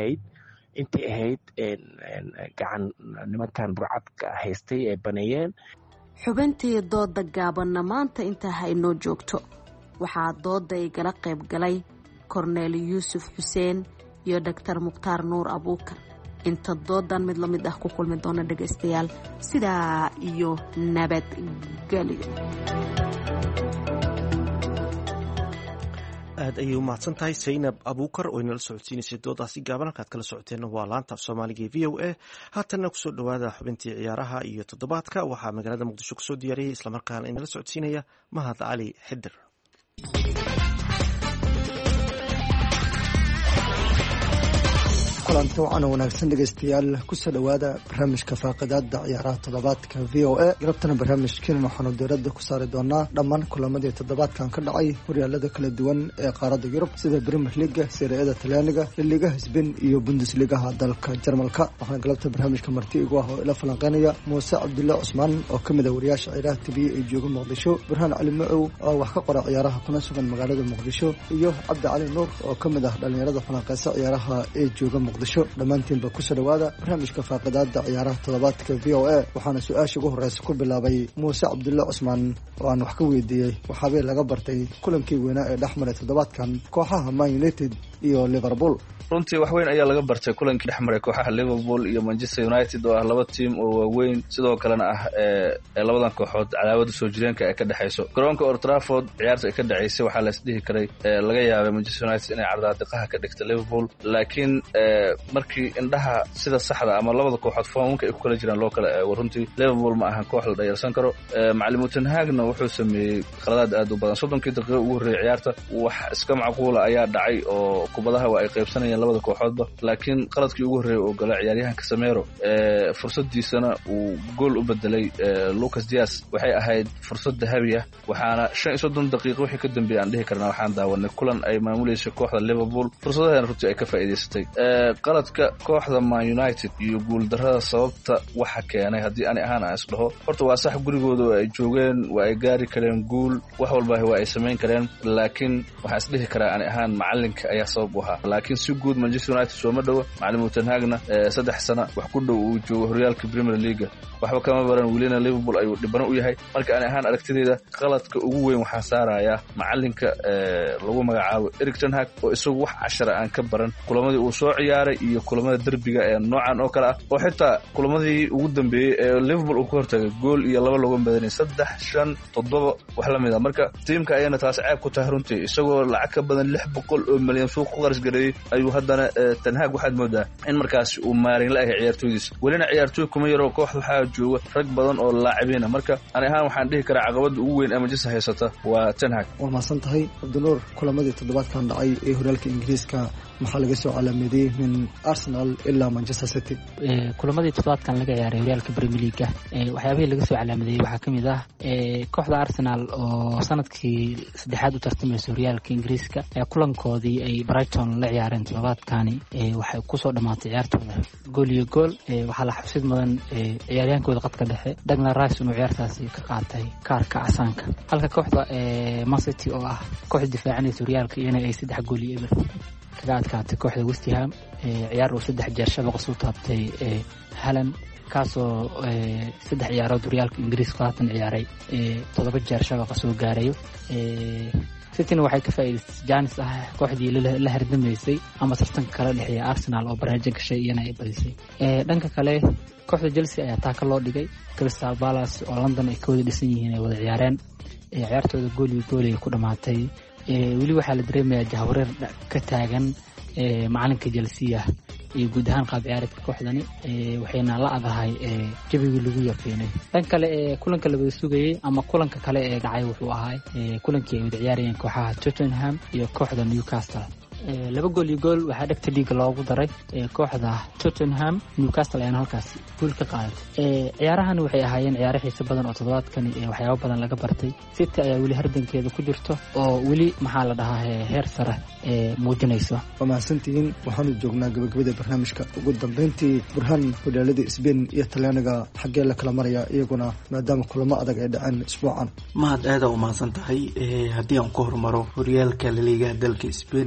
ahayd gacan nimankan burcadka haystay ee baneeyeen. xubintii dooda gaabanna maanta intaa haynoo joogto. waxaa dooda igala qayb galay korneel yuusuf xuseen iyo Dr. mukhtaar nuur abuukar. inta doodan mid lamid ah ku kulmi doona dhegaystayaal, sidaa iyo nabadgelyo. aad ayay u mahadsan tahay saynab abuukar oo inala socodsiinaysay doodaasi gaaban halkaad kala socoteenna waa laanta af soomaaliga ee v o a haatanna kusoo dhowaada xubintii ciyaaraha iyo toddobaadka waxaa magaalada muqdisho kusoo diyaariyey islamarkaana inala socodsiinaya mahad cali xidir. kulanti wacan wanaagsan dhegaystayaal kusoo dhowaada barnaamijka faaqidaada ciyaaraha toddobaadka v o a galabtana barnaamijkeenan waxaanu diiradda ku saari doonaa dhammaan kulamadii toddobaadkan ka dhacay horyaalada kala duwan ee qaaradda yurub sida premier leaga serie-ada talyaaniga liligaha sbain iyo bundesligaha dalka jarmalka waxaana galabta barnaamijka marti igu ah oo ila falanqeynaya muuse cabdulle cusmaan oo ka mid ah wariyaasha ciyaaraha tv ee jooga muqdisho burhaan cali macow oo wax ka qora ciyaaraha kuna sugan magaalada muqdisho iyo cabdi cali nuur oo ka mid ah dhalinyarada falanqeysa ciyaaraha ee jooga dhammaantiinba kusoo dhowaada barnaamijka faaqidaada ciyaaraha toddobaadka v o a waxaana su-aasha ugu horeysa ku bilaabay muuse cabdulle cusmaan oo aan wax ka weydiiyey waxaabay laga bartay kulankii weynaa ee dhex maray toddobaadkan kooxaha man united iyo liverpool. runtii wax weyn ayaa laga bartay kulankii dhex maray kooxaha liverpool iyo manchester united oo ah laba tiim oo waaweyn sidoo kalena ah ee labadan kooxood cadaawada soo jireenka ee ka dhexayso garoonka Old Trafford ciyaarta ay ka dhaceysay waxaa la isdhihi karay laga yaabay manchester united inay cardaadiqaha ka dhigta liverpool laakiin markii indhaha sida saxda ama labada kooxood foomka ay ku kala jiraan loo kala eego runtii liverpool ma ahan koox la dhayalsan karo macallin Ten Hagna wuxuu sameeyey khaladaad aad u badan 30 daqiiqo ugu horreeyay ciyaarta wax iska macquul ah ayaa dhacay oo kubadaha waa ay qaybsanayeen labada kooxoodba laakiin qaladkii ugu horreeyay oo galay ciyaaryahanka Samero fursadiisana uu gool u bedelay Lucas Diaz waxay ahayd fursad dahabi ah waxaana 35 daqiiqo wixii ka dambeeyay aan dhihi karnaa waxaan daawanay kulan ay maamuleysay kooxda Liverpool fursadahan runtii ay ka faa'iideysatay qaladka kooxda Man United iyo guul darrada sababta waxa keenay haddii ani ahaan aan isdhaho horta waa sax gurigooda ay joogeen waa ay gaari kareen guul wax walba waa ay sameyn kareen laakiin waxa isdhihi karaa ani ahaan macalinka ayaa sabab u ahaa laakiin si guud Manchester United soo ma dhawo macallin Ten Hagna 3 sano wax ku dhow uu joogo horyaalka Premier League waxba kama baran welina Liverpool ayuu dhibano u yahay marka ani ahaan aragtidayda qaladka ugu weyn waxa saaraya macalinka lagu magacaabo Erik ten Hag oo isagu wax 10 aan ka baran kulamadii uu soo ciyaaray iyo kulamada derbiga ee noocan oo kala ah oo xitaa kulamadii ugu dambeeyay ee Liverpool uu ku hortagay gool iyo 2 looga badanay 3 5 7 wax la mid ah marka tiimka ayana taas ceeb ku tahay runtii isagoo lacag ka badan 600 oo milyan suuq ku qaris gareeyay ayuu haddana Ten Hag waxaad moodaa in markaas uu maarin la yahay ciyaartoydiisa welina ciyaartoy kuma yaro kooxda waxaa jooga rag badan oo laacibiina marka ani ahaan waxaan dhihi karaa caqabada ugu weyn ee Manchester haysata waa Ten Hag. waa mahadsan tahay Cabdinuur kulamadii toddobaadkan dhacay ee horyaalka Ingiriiska maxaa laga soo calaamadeeyay min Arsenal ilaa Manchester City kulamadii toddobaadkan laga ciyaaray horyaalka Premier League waxyaabihii laga soo calaamadeeyay waxaa kamid ah kooxda Arsenal oo sanadkii saddexaad u tartamaysa horyaalka Ingiriiska kulankoodii ay Brighton la ciyaareen toddobaadkani waxay ku soo dhamaatay ciyaartooda gool iyo gool waxaa la xusid mudan ciyaaryahankooda qadka dhexe Declan Rice inuu ciyaartaasi ka qaatay kaarka casaanka halka kooxda Man City oo ah koox difaacanaysa horyaalka iyana ay 3 gool iyo eber kaga adkaatay kooxda West Ham ciyaar uu 3 jeer shabaq soo taabtay Haaland kaasoo 3 ciyaarood horyaalka Ingiriiska haatan ciyaaray 7 jeer shabaqa soo gaarayo City-na waxay ka faa'iideystay Janis ah kooxdii la hardamaysay ama tartanka kala dhexeeya Arsenal oo baraajo gashay iyana ay badisay dhanka kale kooxda Chelsea ayaa taaka loo dhigay Crystal Palace oo London ay ka wada dhisan yihiin ay wada ciyaareen ciyaartooda gool iyo gool ay ku dhamaatay weli waxaa la dareemayaa jahwareer ka taagan macalinka Chelsea iyo guud ahaan qaab ciyaareedka kooxdani waxayna la adahay jabigii lagu yaqiinay dhan kale kulanka la wada sugayay ama kulanka kale ee dhacay wuxuu ahaa kulankii ay wada ciyaarayeen kooxaha Tottenham iyo kooxda Newcastle 2 gool iyo gool waxaa dhagta dhiiga loogu daray kooxda Tottenham Newcastle ayana halkaas gool ka qaadatay ciyaarahan waxay ahaayeen ciyaaro xiiso badan oo toddobaadkan waxyaabo badan laga bartay City ayaa weli hardankeeda ku jirto oo weli maxaa la dhahaa heer sare muujinayso waa mahadsantihiin waxaanu joognaa gabagabada barnaamijka ugu dambeyntii burhaan horyaaladii Spain iyo Talyaaniga xaggee la kala maraya iyaguna maadaama kulamo adag ay dhaceen isbuucan mahad aad u mahadsan tahay haddii aan ku hormaro horyaalka La Liga dalka Spain kulamo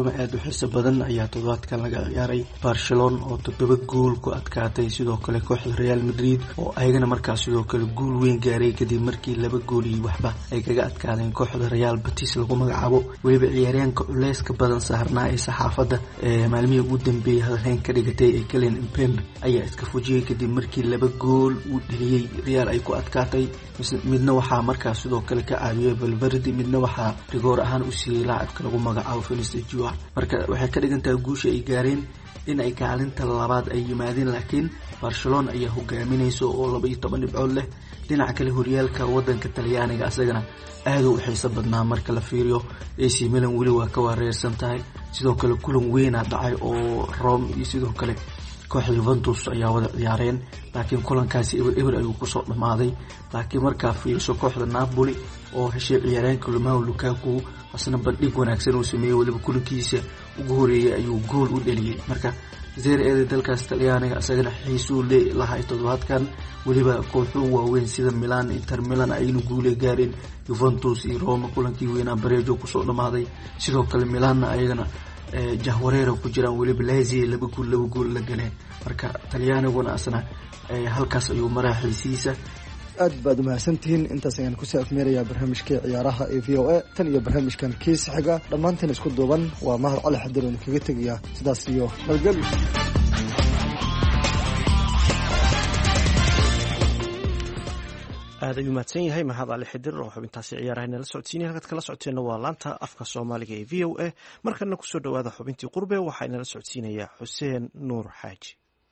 kulamo aad u xiiso badan ayaa toddobaadkan laga ciyaaray. Barcelona oo 7 gool ku adkaatay, sidoo kale kooxda Real Madrid oo ayagana markaas sidoo kale guul weyn gaaray kadib markii 2 gool iyo waxba ay kaga adkaadeen kooxda Real Betis lagu magacaabo. weliba ciyaaryahanka culeyska badan saarnaa ee saxaafadda maalmihii ugu dambeeyay hadalhayn ka dhigatay ee Kylian Mbappe ayaa iska fujiyay kadib markii 2 gool uu dhaliyay Real ay ku adkaatay. midna waxaa markaas sidoo kale ka caawiyay Valverde, midna waxaa rigoor ahaan u siiyay laacibka lagu magacaabo Vinicius Junior. marka waxay ka dhigan tahay guusha ay gaareen in ay kaalinta labaad ay yimaadeen, laakiin Barcelona ayaa hogaaminaysa oo 12 dhibcood leh. dhinaca kale horyaalka wadanka Talyaaniga asagana aad u xiiso badnaa marka la fiiriyo. AC Milan weli waa ka wareersan tahay, sidoo kale kulan weyn dhacay oo Rome iyo sidoo kale kooxda Juventus ayaa wada ciyaareen, laakiin kulankaasi eber ayuu ku soo dhamaaday. laakiin markaa fiiriso kooxda Napoli oo heshay ciyaaryahanka Romelu Lukaku asna bandhig wanaagsan uu sameeyay, waliba kulankiisa ugu horeeyay ayuu gool u dhaliyay. marka Serie A dalkaas Talyaaniga asagana xiisuu leeyahay toddobaadkan, waliba kooxo waaweyn sida Milan, Inter Milan aynu guule gaareen. Juventus iyo Roma kulankii weynaa bareejo ku soo dhamaaday, sidoo kale Milan ayagana jahwareer ku jiraan, waliba Lazio 2 gool la galeen. marka Talyaaniguna asna halkaas ayuu maraaxiisiisa. aad baad umahadsantihiin. intaas ayaan kusoo afmeerayaa barnaamijkii ciyaaraha ee VOA tan iyo barnaamijkan kiisa xiga. dhammaanteen isku duuban waa Mahad Cali Xadir oo kaga tegaya sidaas iyo nabadgelyo. aad ayuu mahadsan yahay Mahad Cali Xadir oo xubintaasi ciyaaraha nala socodsiinaya. halkaad kala socoteena waa laanta afka Soomaaliga ee VOA. markana kusoo dhawaada xubintii qurbe waxaa nala socodsiinaya Xuseen Nuur Xaaji.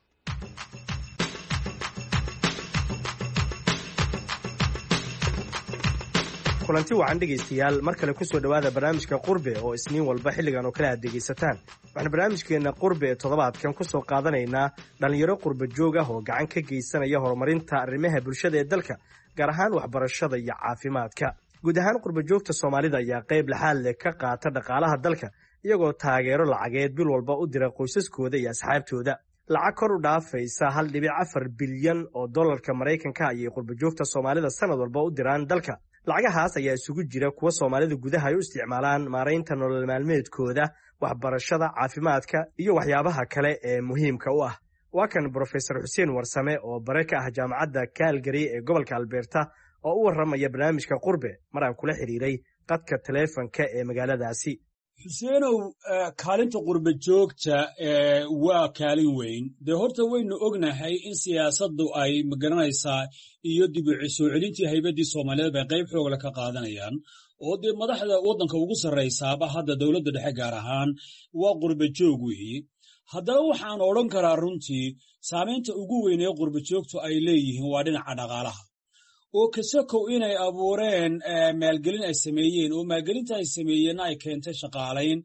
kulanti wacan dhegaystayaal, mar kale kusoo dhowaada barnaamijka qurbe oo isniin walba xilligan oo kale aad dhegaysataan. waxaan barnaamijkeenna qurbe ee toddobaadkan ku soo qaadanaynaa dhallinyaro qurba joog ah oo gacan ka geysanaya horumarinta arrimaha bulshada ee dalka, gaar ahaan waxbarashada iyo caafimaadka. guud ahaan qurba joogta Soomaalida ayaa qayb laxaad leh ka qaata dhaqaalaha dalka, iyagoo taageero lacageed bil walba u dira qoysaskooda iyo asxaabtooda. lacag kor u dhaafaysa 1.4 bilyan oo dollarka Maraykanka ayay qurba joogta Soomaalida sanad walba u diraan dalka. lacagahaas ayaa isugu jira kuwa Soomaalida gudaha ay u isticmaalaan maaraynta nolol maalmeedkooda, waxbarashada, caafimaadka iyo waxyaabaha kale ee muhiimka u ah. waa kan Professor Xuseen Warsame oo bare ka ah jaamacadda Calgary ee gobolka Alberta oo u warramaya barnaamijka qurbe mar aan kula xiriiray qadka taleefanka ee magaaladaasi. xuseenow, kaalinta qurba joogta waa kaalin weyn. dee horta waynu ognahay in siyaasaddu ay magaranaysaa iyo dib u soo celintii haybaddii Soomaaliyeed ay qayb xoogla ka qaadanayaan, oo dee madaxda waddanka ugu sarraysaaba hadda dowladda dhexe gaar ahaan waa qurba joog weeye. haddana waxaan odhan karaa runtii saamaynta ugu weyn ee qurba joogtu ay leeyihiin waa dhinaca dhaqaalaha, oo kasakow inay abuureen maalgelin ay sameeyeen, oo maalgelinta ay sameeyeenna ay keentay shaqaalayn.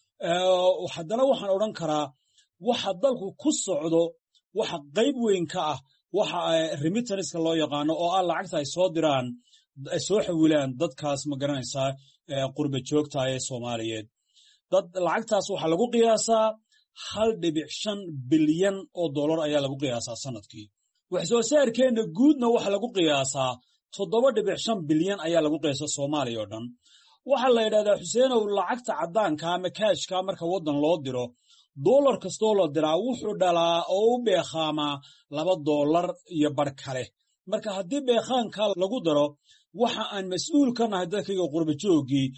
haddana waxaan odhan karaa waxa dalku ku socdo waxa qayb weyn ka ah waxa remittanceska loo yaqaano, oo ah lacagta ay soo diraan, ay soo xawilaan dadkaas ma garanaysaa qurba joogta ee Soomaaliyeed. lacagtaas waxaa lagu qiyaasaa 1.5 bilyan oo dollar ayaa lagu qiyaasaa sanadkii. wax soo saarkeenna guudna waxa lagu qiyaasaa 7.5 bilyan ayaa lagu qiyaasaa Soomaaliya oo dhan. waxaa la yidhahdaa Xuseenow, lacagta caddaanka ama kaashka marka waddan loo diro, dollar kastoo la diraa wuxuu dhalaa oo u beekhaamaa $2 iyo bar kale. marka haddii beekhaanka lagu daro, waxa aan mas-uul ka nahay dadkayga qurba joogii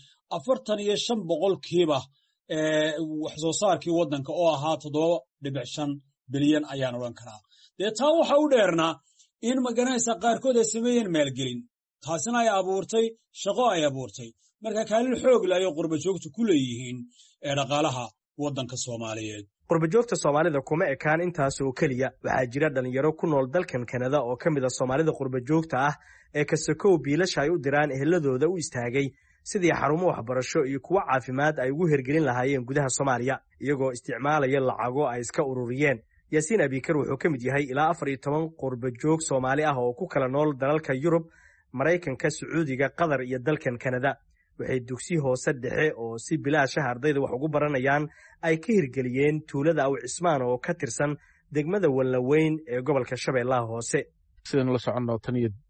45% wax soo saarkii waddanka oo ahaa 7.5 bilyan ayaan odhan karaa. dee taa waxa u dheernaa in magaranaysa qaarkood ay sameeyeen maalgelin, taasina ay abuurtay shaqo ay abuurtay. marka kaalin xoog leh ayay qurba joogtu ku leeyihiin dhaqaalaha waddanka Soomaaliyeed. qurba joogta Soomaalida kuma ekaan intaas oo keliya. waxaa jira dhalinyaro ku nool dalkan Kanada oo ka mid ah Soomaalida qurba joogta ah ee kasakow biilasha ay u diraan eheladooda u istaagay sidii xarumo waxbarasho iyo kuwa caafimaad ay ugu hirgelin lahaayeen gudaha Soomaaliya, iyagoo isticmaalaya lacago ay iska ururiyeen. Yaasiin Abikar wuxuu ka mid yahay ilaa 14 qurba joog Soomaali ah oo ku kala nool dalalka Yurub, Maraykanka, Sacuudiga, Qatar iyo dalkan Kanada. waxay dugsi hoose dhexe oo si bilaash ah ardayda wax ugu baranayaan ay ka hirgeliyeen tuulada Aw Cismaan oo ka tirsan degmada Wallaweyn ee gobolka Shabeellaha Hoose. sidaan la soconno tan iyo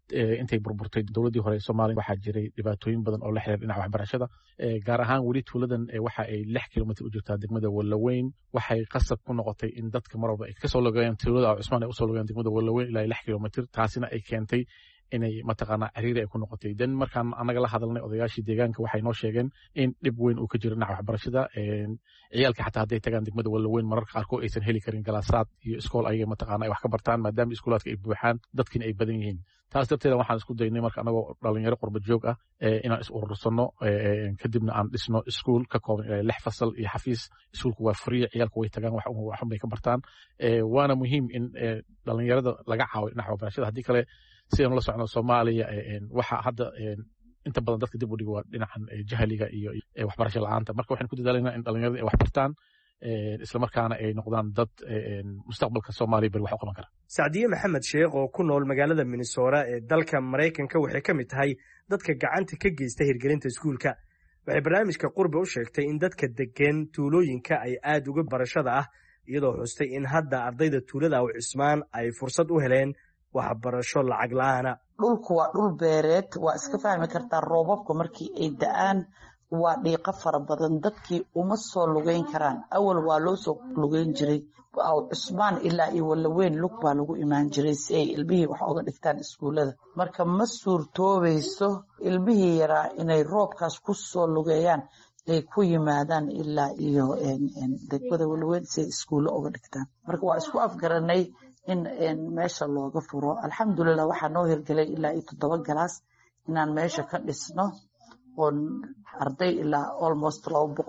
intay burburtay dowladdii hore Soomaaliya waxaa jiray dhibaatooyin badan oo la xiriir dhinaca waxbarashada gaar ahaan weli tuuladan waxa ay 6 kilomitir u jirtaa degmada Wallaweyn waxay qasab ku noqotay in dadka marwalba ay ka soo logayaan tuulada Cusmaan ay u soo logayaan degmada Wallaweyn ilaa 6 kilomitir taasina ay keentay inay mataqaanaa ciriiri ay ku noqotay dan markaan anaga la hadalnay odayaashii deegaanka waxay noo sheegeen in dhib weyn uu ka jiro dhinaca waxbarashada ciyaalka xataa hadday tagaan degmada Wallaweyn mararka qaarkood aysan heli karin galaasaad iyo iskool ayaga mataqaanaa ay wax ka bartaan maadaama iskoolaadka ay buuxaan dadkiina ay badan yihiin taas darteeda waxaan isku daynay marka anagoo dhalinyaro qurba joog ah inaan is urursano kadibna aan dhisno iskuul ka kooban ilaa 6 fasal iyo xafiis iskuulku waa free ciyaalku way tagaan wax bay ka bartaan waana muhiim in dhalinyarada laga caawiyo dhinaca waxbarashada haddii kale sidaan la socno Soomaaliya waxa hadda inta badan dadka dib u dhigo waa dhinacan jahliga iyo waxbarasho la'aanta marka waxaan ku dadaalanaa in dhalinyarada ay wax bartaan isla markaana ay noqdaan dad mustaqbalka Soomaaliya bari wax u qaban kara Saadiye Maxamed Sheekh oo ku nool magaalada Minnesota ee dalka Mareykanka waxay ka mid tahay dadka gacanta ka geysta hirgelinta iskuulka waxay barnaamijka qurbe u sheegtay in dadka degan tuulooyinka ay aad uga barashada ah iyadoo xustay in hadda ardayda tuulada u Cusmaan ay fursad u heleen waxbarasho lacag la'aana dhulku waa dhul beereed waa iska fahmi kartaa roobabka markii ay da'aan waa dhiiqo fara badan dadkii uma soo lugeyn karaan awal waa loo soo lugeyn jiray Cusmaan ilaa iyo Wallaweyn lug baa lagu imaan jiray si ay ilmihii wax uga dhigtaan iskuulada marka ma suurtoobayso ilmihii yaraa inay roobkaas ku soo lugeeyaan ay ku yimaadaan ilaa iyo degmada Wallaweyn si ay iskuulo uga dhigtaan marka waa isku afgaranay in meesha looga furo alxamdulillah waxaa noo hirgelay ilaa 7 galaas inaan meesha ka dhisno oo arday ilaa almost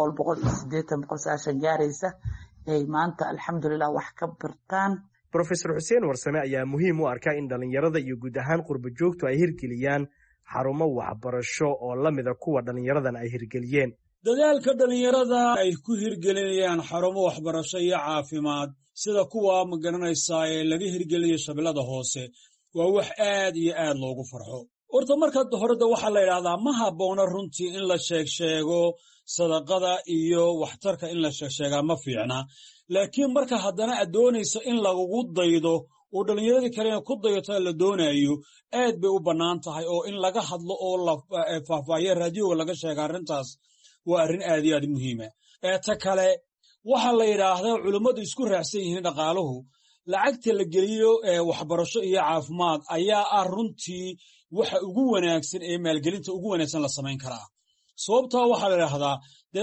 200 gaaraysa ay maanta alxamdulillah wax ka bartaan Professor Xuseen Warsame ayaa muhiim u arkaa in dhalinyarada iyo guud ahaan qurba joogtu ay hirgeliyaan xarumo waxbarasho oo la mid ah kuwa dhalinyaradan ay hirgeliyeen dadaalka dhalinyarada ay ku hirgelinayaan xarumo waxbarasho iyo caafimaad sida kuwa ma garanaysaa ee laga hirgeliyay Shabeellada Hoose waa wax aad iyo aad loogu farxo horta marka horada waxa la yiraahdaa ma habboona runtii in la sheego sadaqada iyo waxtarka in la sheega ma fiicna laakiin marka haddana aad doonayso in lagu daydo oo dhalinyarada kale ku dayata la doonayo aad bay u bannaan tahay oo in laga hadlo oo la faahfaahiyo raadiyo laga sheego arrintaas waa arrin aad iyo aad muhiim ah ta kale waxa la yiraahdaa culimadu isku raacsan yihiin dhaqaaluhu lacagta la geliyo waxbarasho iyo caafimaad ayaa runtii waxa ugu wanaagsan ee maalgelinta ugu wanaagsan la samayn karaa sababtoo waxa la yiraahdaa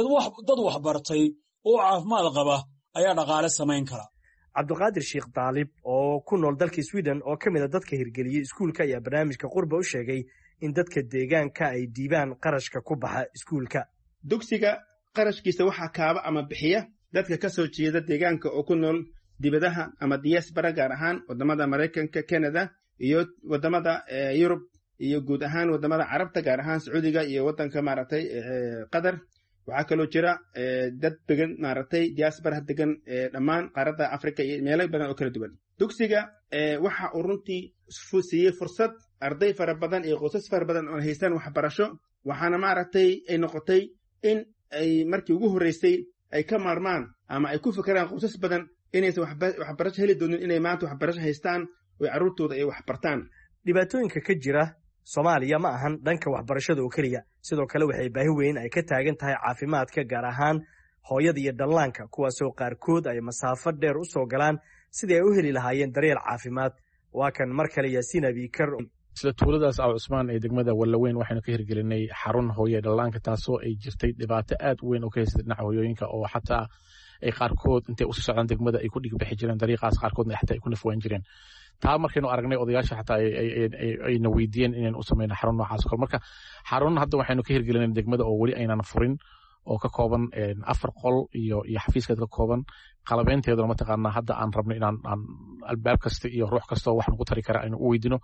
dad wax bartay oo caafimaad qaba ayaa dhaqaale samayn kara Cabduqaadir Sheekh Daalib oo ku nool dalka Sweden oo kamid ah dadka hirgeliyay iskuulka ayaa barnaamijka qurbe u sheegay in dadka deegaanka ay diibaan qarashka ku baxa iskuulka dugsiga qarashkiisa waxa kaaba ama bixiya dadka ka soo jeeda deegaanka oo ku nool dibadaha ama diaspora gaar ahaan wadamada Mareykanka Canada iyo wadamada Yurub iyo guud ahaan wadamada Carabta gaar ahaan Sacuudiga iyo wadanka maaragtay Qatar waxa kaloo jira dad degan maaragtay diaspora degan dhammaan qaaradda Afrika iyo meelo badan oo kala duwan dugsiga waxa uu runtii siiyay fursad arday fara badan iyo qoysas fara badan oo haysan waxbarasho waxaana maaragtay ay noqotay in ay markii ugu horeysay ay ka maarmaan ama ay ku fikiraan qoysas badan inaysan waxbarasho heli doonin inay maanta waxbarasho haystaan oo carruurtooda ay wax bartaan dhibaatooyinka ka jira Soomaaliya ma ahan dhanka waxbarashada oo kaliya sidoo kale waxay baahi weyn ay ka taagan tahay caafimaadka gaar ahaan hooyada iyo dhallaanka kuwaasoo qaarkood ay masaafo dheer u soo galaan sidii ay u heli lahaayeen daryeel caafimaad waa kan mar kale Yaasiin Abikar sida tuuladaas Cusmaan ee degmada Wallaweyn waxaynu ka hirgelinay xarun hooyo dhallaanka taasoo ay jirtay dhibaato aad weyn oo ka haysatay dhinaca hooyooyinka oo xataa ay qaarkood intay u socdaan degmada ay ku dhig bixi jireen dariiqaas qaarkoodna xataa ay ku nafwaan jireen taa markaynu aragnay odayaasha xataa ayna weydiiyeen inaynu u samayno xarun noocaas oo marka xarun hadda waxaynu ka hirgelinay degmada oo weli aynan furin oo ka kooban 4 qol iyo xafiiskeed ka kooban qalabeynteeduna mataqaanaa hadda aan rabno inaan albaab kasta iyo ruux kasta wax nagu tari kara aynu u weydino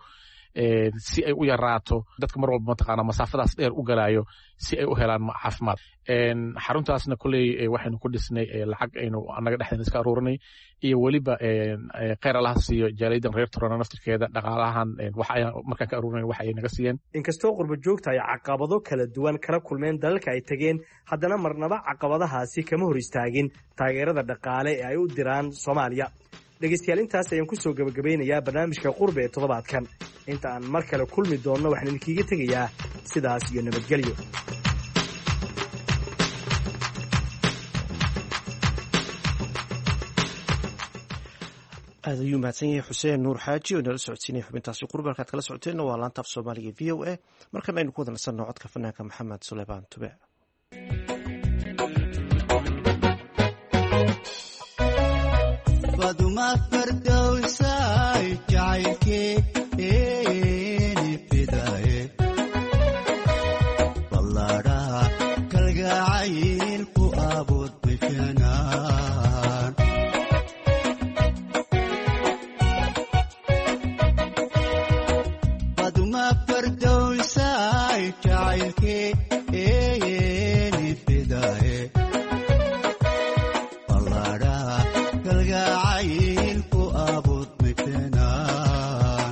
si ay u yaraato dadka mar walba mataqaanaa masaafadaas dheer u galaayo si ay u helaan caafimaad xaruntaasna kulley waxaynu ku dhisnay lacag aynu annaga dhexdeena iska aruurinay iyo weliba kheyr allaha siiyo jaaliyaddan reer Toronto naftirkeeda dhaqaalahan waxa ay markaan ka aruurinay waxa ay naga siiyeen inkastoo qurba joogta ay caqabado kala duwan kala kulmeen dalalka ay tageen haddana marnaba caqabadahaasi kama hor istaagin taageerada dhaqaale ee ay u diraan Soomaaliya dhegeystayaal intaas ayaan ku soo gabagabeynayaa barnaamijka qurbe ee toddobaadkan inta aan mar kale kulmi doonno waxaan idinkiiga tegayaa sidaas iyo nabadgelyo. aad ayuu mahadsan yahay xuseen nuur xaaji oo inala socodsiinaya xubintaasi qurbe halkaad kala socoteenna waa laanta af soomaaliga v o a markana aynu ku wada nasanno codka fanaanka maxamed suleymaan tube. baduma fardowsay jacaylkeeni fidaye ballaadhaha kalgacaylku abuud bifinaan baduma fardowsay jacaylkeeni fidaye ballaadhaha kalgacaylku abuud bifinaan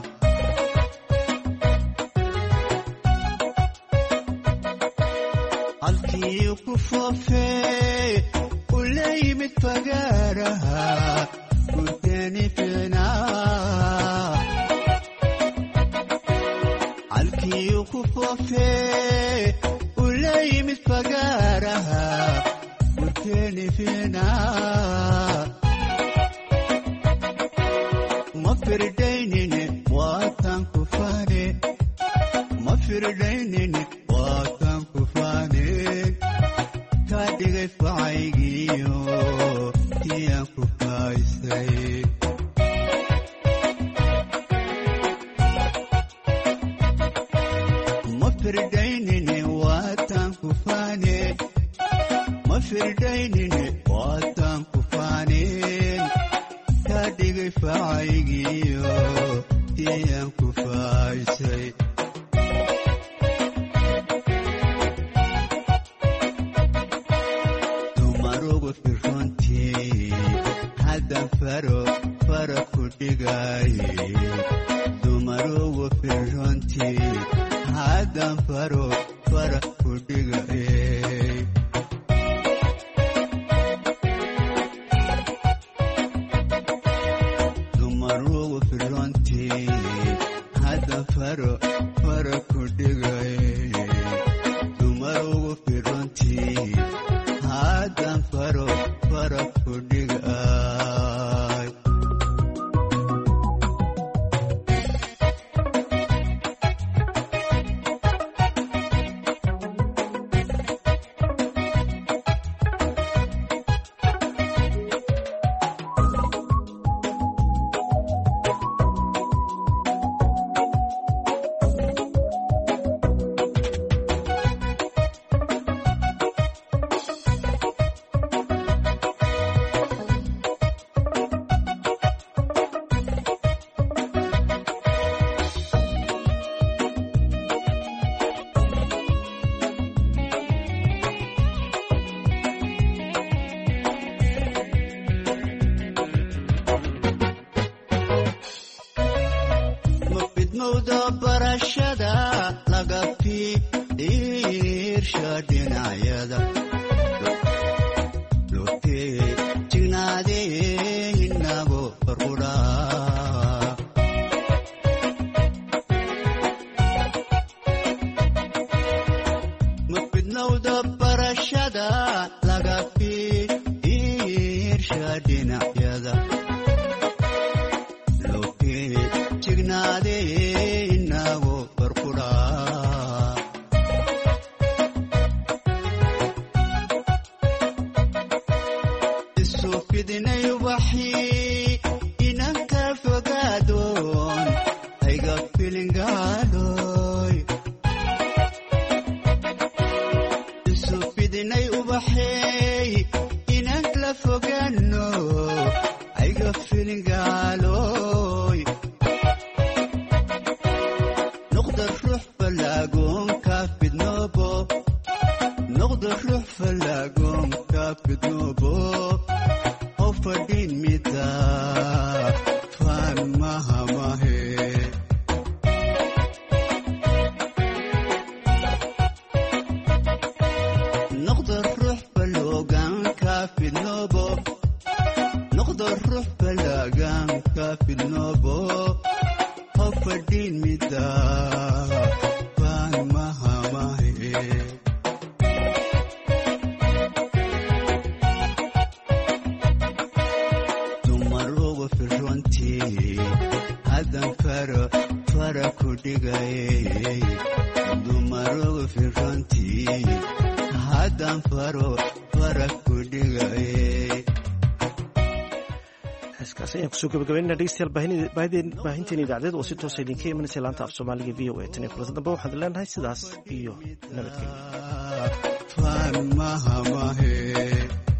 halkii ku foofee u la yimid fagaaraha gudani finaa halkii ku foofee u la yimid fagaaraha gudani finaa ma firdaynine waatan ku faane ma firdaynine waatan ku faane kaa dhigay facaygiyo tiyaan ku faaysay ma firdaynine waatan ku faane ma firdaynine waatan ku faaneen kaa dhigay facaygiyo tiyaan ku faaysay dumarugu firrontii haddan fara ku dhigaye dumarugu firrontii haddan fara ku dhigaye dumarugu firrontii haddan fara ku dhigaye dumarugu firrontii haddan fara ku dhigay mafidmowda barashada laga fiirsha dhinacyada lotee jignaadee inago farqudhaa mafidmowda barashada laga fiirsha dhinacyada jignaadee inago farqudhaa isu fidinay ubaxii inanka fogaadoon ayga filingaaloy isu fidinay ubaxey inankla fogaano ayga filingaaloy noqda ruux falaagoonka fidnoobo noqda ruux falaagoonka fidnoobo oo fadhin mida faan mahamahe noqda ruux faloogaanka fidnoobo noqda ruux falaaganka fidnoobo qofadhiin mida baan mahamahe dumar ugu firrontii haddan fara ku dhigay dumar ugu firrontii haddan fara ku dhigay heeskaas ayaan kusoo gabagabaynana dhegeystayaal baahinteena idaacadeed oo si toosa idinka imanaysa laanta af soomaaliga v o a tan iyo kulanta dambe waxaad leenahay sidaas iyo nabadgelyo